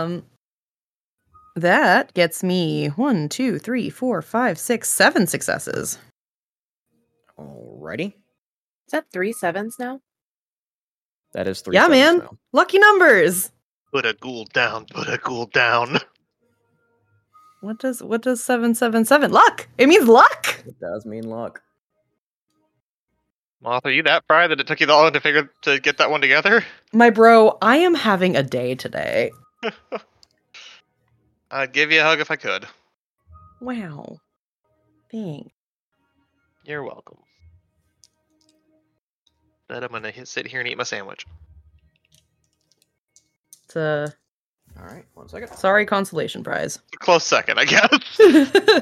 That gets me 1, 2, 3, 4, 5, 6, 7 successes. Alrighty. Is that 3 7s now? That is 3. Yeah, man. Now. Lucky numbers. Put a ghoul down. Put a ghoul down. What does 777? Luck. It means luck. It does mean luck. Moth, are you that fried that it took you that long to get that one together? My bro, I am having a day today. I'd give you a hug if I could. Wow. Thanks. You're welcome. But I'm gonna sit here and eat my sandwich. It's a Alright, 1 second. sorry consolation prize. A close second, I guess.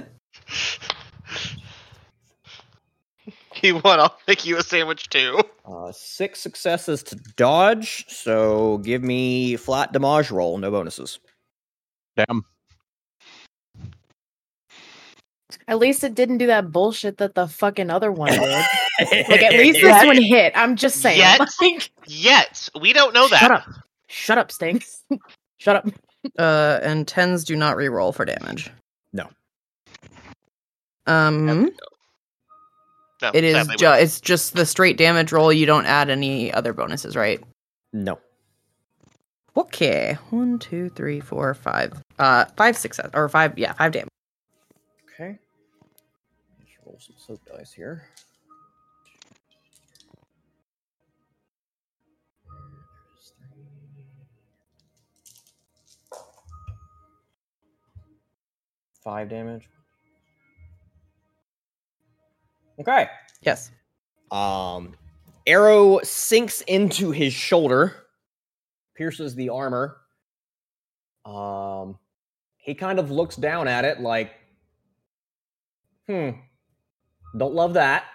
You won, I'll make you a sandwich too. 6 successes to dodge, so give me flat damage roll, no bonuses. Damn. At least it didn't do that bullshit that the fucking other one did. Like, at least this one hit. I'm just saying. Yet, we don't know that. Shut up, Sting. Shut up. And 10s do not reroll for damage. No. No, It is sadly, it's just the straight damage roll. You don't add any other bonuses, right? No. Okay. 1, 2, 3, 4, 5. 5 success or 5. Yeah, 5 damage. Okay. Let's roll some soap dice here. There's 3. 5 damage. Okay. Yes. Arrow sinks into his shoulder, pierces the armor. He kind of looks down at it like, don't love that.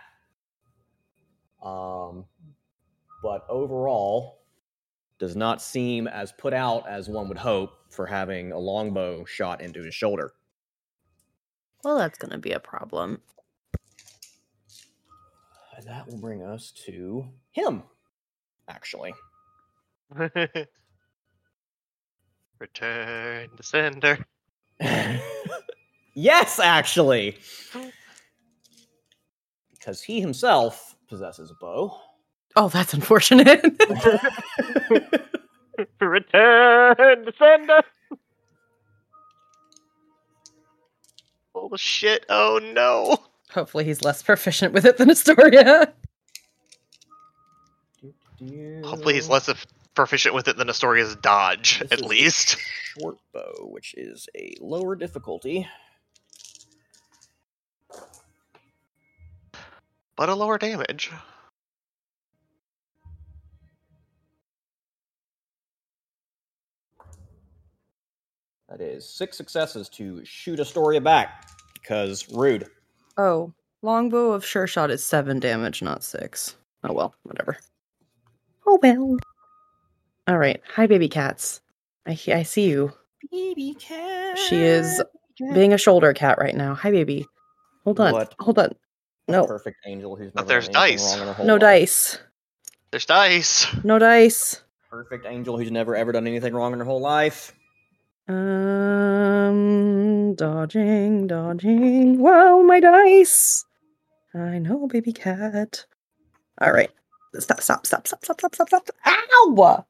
But overall, does not seem as put out as one would hope for having a longbow shot into his shoulder. Well, that's going to be a problem. And that will bring us to him, actually. Return to sender. Yes, actually! Because he himself possesses a bow. Oh, that's unfortunate. Return to sender. Oh shit! Oh no! Hopefully he's less proficient with it than Astoria. Hopefully he's less proficient with it than Astoria's dodge, This at is least. a short bow, which is a lower difficulty. But a lower damage. That is 6 successes to shoot Astoria back, because rude. Oh, longbow of sure shot is 7 damage, not 6. Oh well, whatever. Oh well. All right. Hi, baby cats. I see you. Baby cat. She is being a shoulder cat right now. Hi, baby. Hold on. What? Hold on. No. Perfect angel who's But never there's done anything dice. wrong in her whole No life. dice. There's dice. No dice. Perfect angel who's never ever done anything wrong in her whole life. Dodging. Wow, my dice. I know, baby cat. All right. Stop. Ow!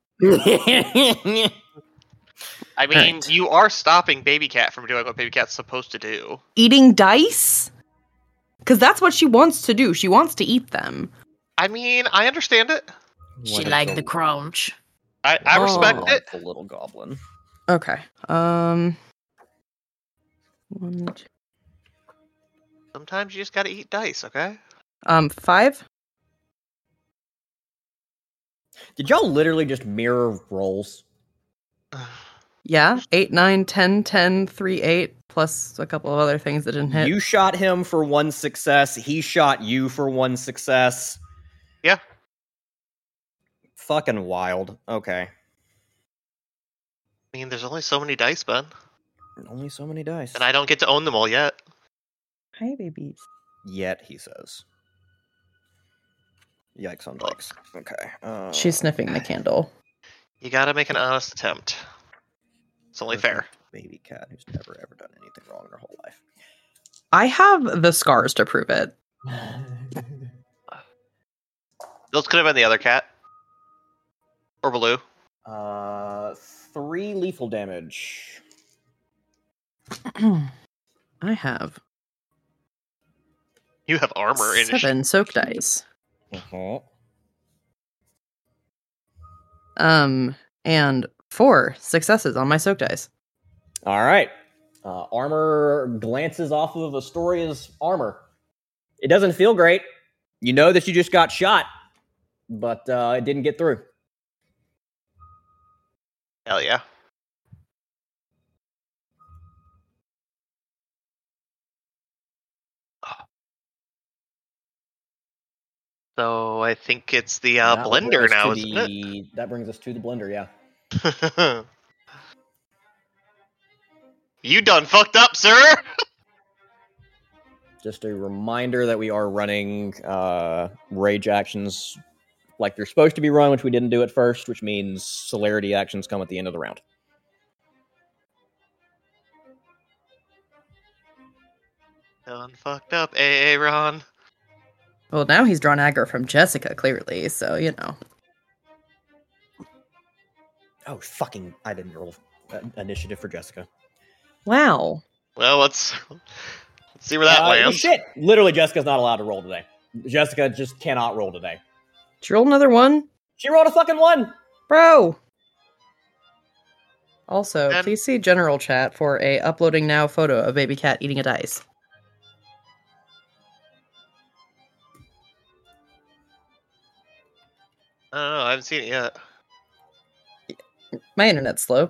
I mean, Alright. you are stopping Baby Cat from doing what Baby Cat's supposed to do. Eating dice? Because that's what she wants to do. She wants to eat them. I mean, I understand it. She liked the crunch. I respect Oh. it. The little goblin. Okay. 1, 2. Sometimes you just gotta eat dice, okay? 5. Did y'all literally just mirror rolls? Yeah. 8, 9, 10, 10, 3, 8, plus a couple of other things that didn't hit. You shot him for 1 success. He shot you for 1 success. Yeah. Fucking wild. Okay. I mean, there's only so many dice, Ben. Only so many dice. And I don't get to own them all yet. Hi, babies. Yet, he says. Yikes on dikes. Okay. She's sniffing the candle. You gotta make an honest attempt. It's only fair. Baby cat who's never ever done anything wrong in her whole life. I have the scars to prove it. Those could have been the other cat. Or Baloo. 3 lethal damage. I have You have armor in 7 soak dice. Uh-huh. And 4 successes on my soak dice. All right. Armor glances off of Astoria's armor. It doesn't feel great. You know that you just got shot, but it didn't get through. Hell yeah. So I think it's the That will bring blender us now, to isn't That brings us to the blender, yeah. it? You done fucked up, sir! Just a reminder that we are running rage actions like they're supposed to be run, which we didn't do at first, which means celerity actions come at the end of the round. Done fucked up, Aaron. Well, now he's drawn aggro from Jessica, clearly, so, you know. Oh, fucking! I didn't roll initiative for Jessica. Wow. Well, let's see where that lands. Shit! Literally, Jessica's not allowed to roll today. Jessica just cannot roll today. Did you roll another one? She rolled a fucking 1! Bro! Also, And- please see general chat for a uploading now photo of baby cat eating a dice. I don't know. I haven't seen it yet. My internet's slow.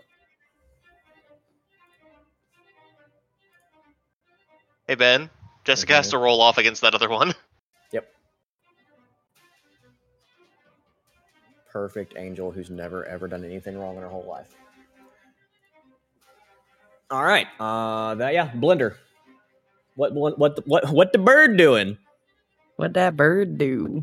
Hey Ben, Jessica has to roll off against that other one. Yep. Perfect angel who's never ever done anything wrong in her whole life. All right. Blender. What the bird doing? What'd that bird do?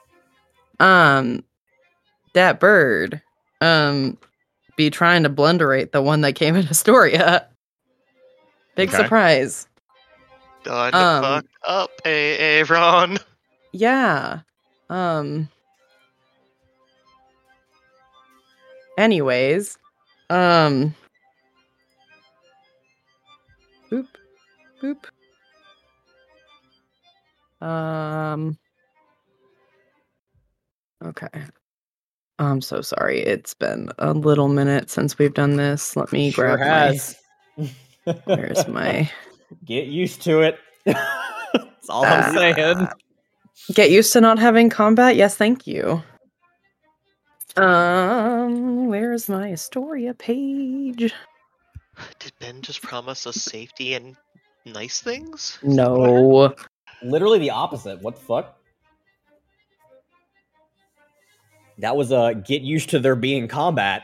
That bird, be trying to blenderate the one that came in Astoria. Big Okay. surprise. Done fucked up, Aaron. Yeah. Anyways, boop, boop. Okay. I'm so sorry. It's been a little minute since we've done this. Let me Sure grab has. Where's my... Get used to it. That's all I'm saying. Get used to not having combat? Yes, thank you. Where's my Astoria page? Did Ben just promise us safety and nice things? No. Literally the opposite. What the fuck? That was a get used to there being combat.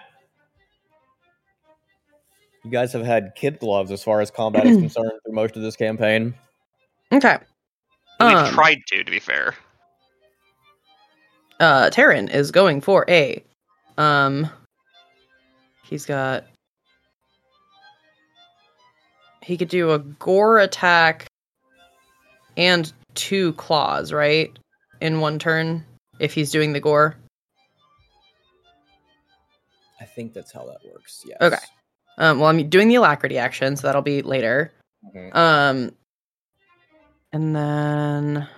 You guys have had kid gloves as far as combat is concerned through most of this campaign. Okay. We've tried to be fair. Terran is going for a... He's got... He could do a gore attack and 2 claws, right? In one turn, if he's doing the gore. I think that's how that works, yes. Okay. Well, I'm doing the alacrity action, so that'll be later. Mhm. And then...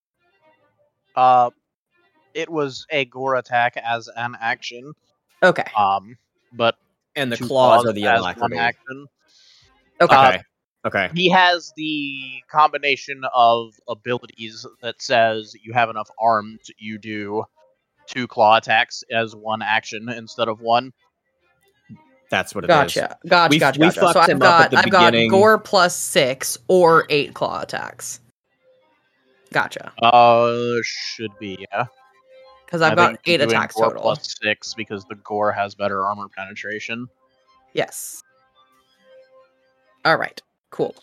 It was a gore attack as an action. Okay. But And the 2 claws are the as alacrity. one action. Okay. Okay. He has the combination of abilities that says you have enough arms, you do 2 claw attacks as one action instead of 1. That's what it is. Gotcha. We So fucked him up at the I've got beginning. gore plus 6 or 8 claw attacks. Gotcha. Should be, yeah. Because I've I got think you're 8 doing attacks gore total. plus 6 because the gore has better armor penetration. Yes. All right. Cool.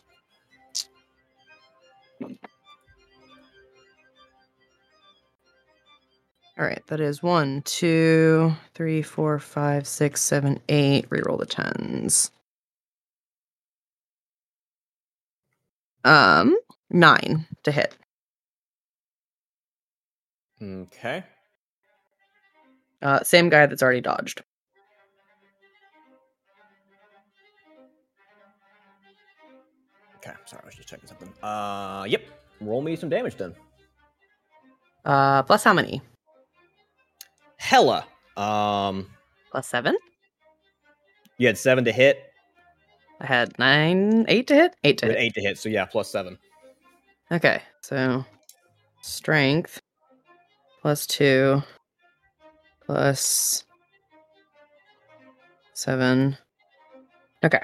All right. That is 1, 2, 3, 4, 5, 6, 7, 8. Reroll the 10s. 9 to hit. Okay. Same guy that's already dodged. Okay. Sorry, I was just checking something. Yep. Roll me some damage then. Plus how many? Hella. Plus 7? You had 7 to hit. I had 8 to hit? 8 to You had hit. 8 to hit, so yeah, plus 7. Okay, so strength plus 2 plus 7. Okay.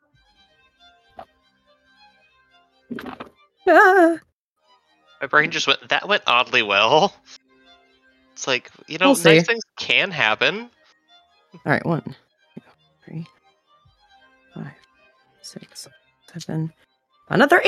Ah! My brain just went, that went oddly well. It's like, We'll nice see. things can happen. All right, 1, 2, 3, 5, 6, 7. Another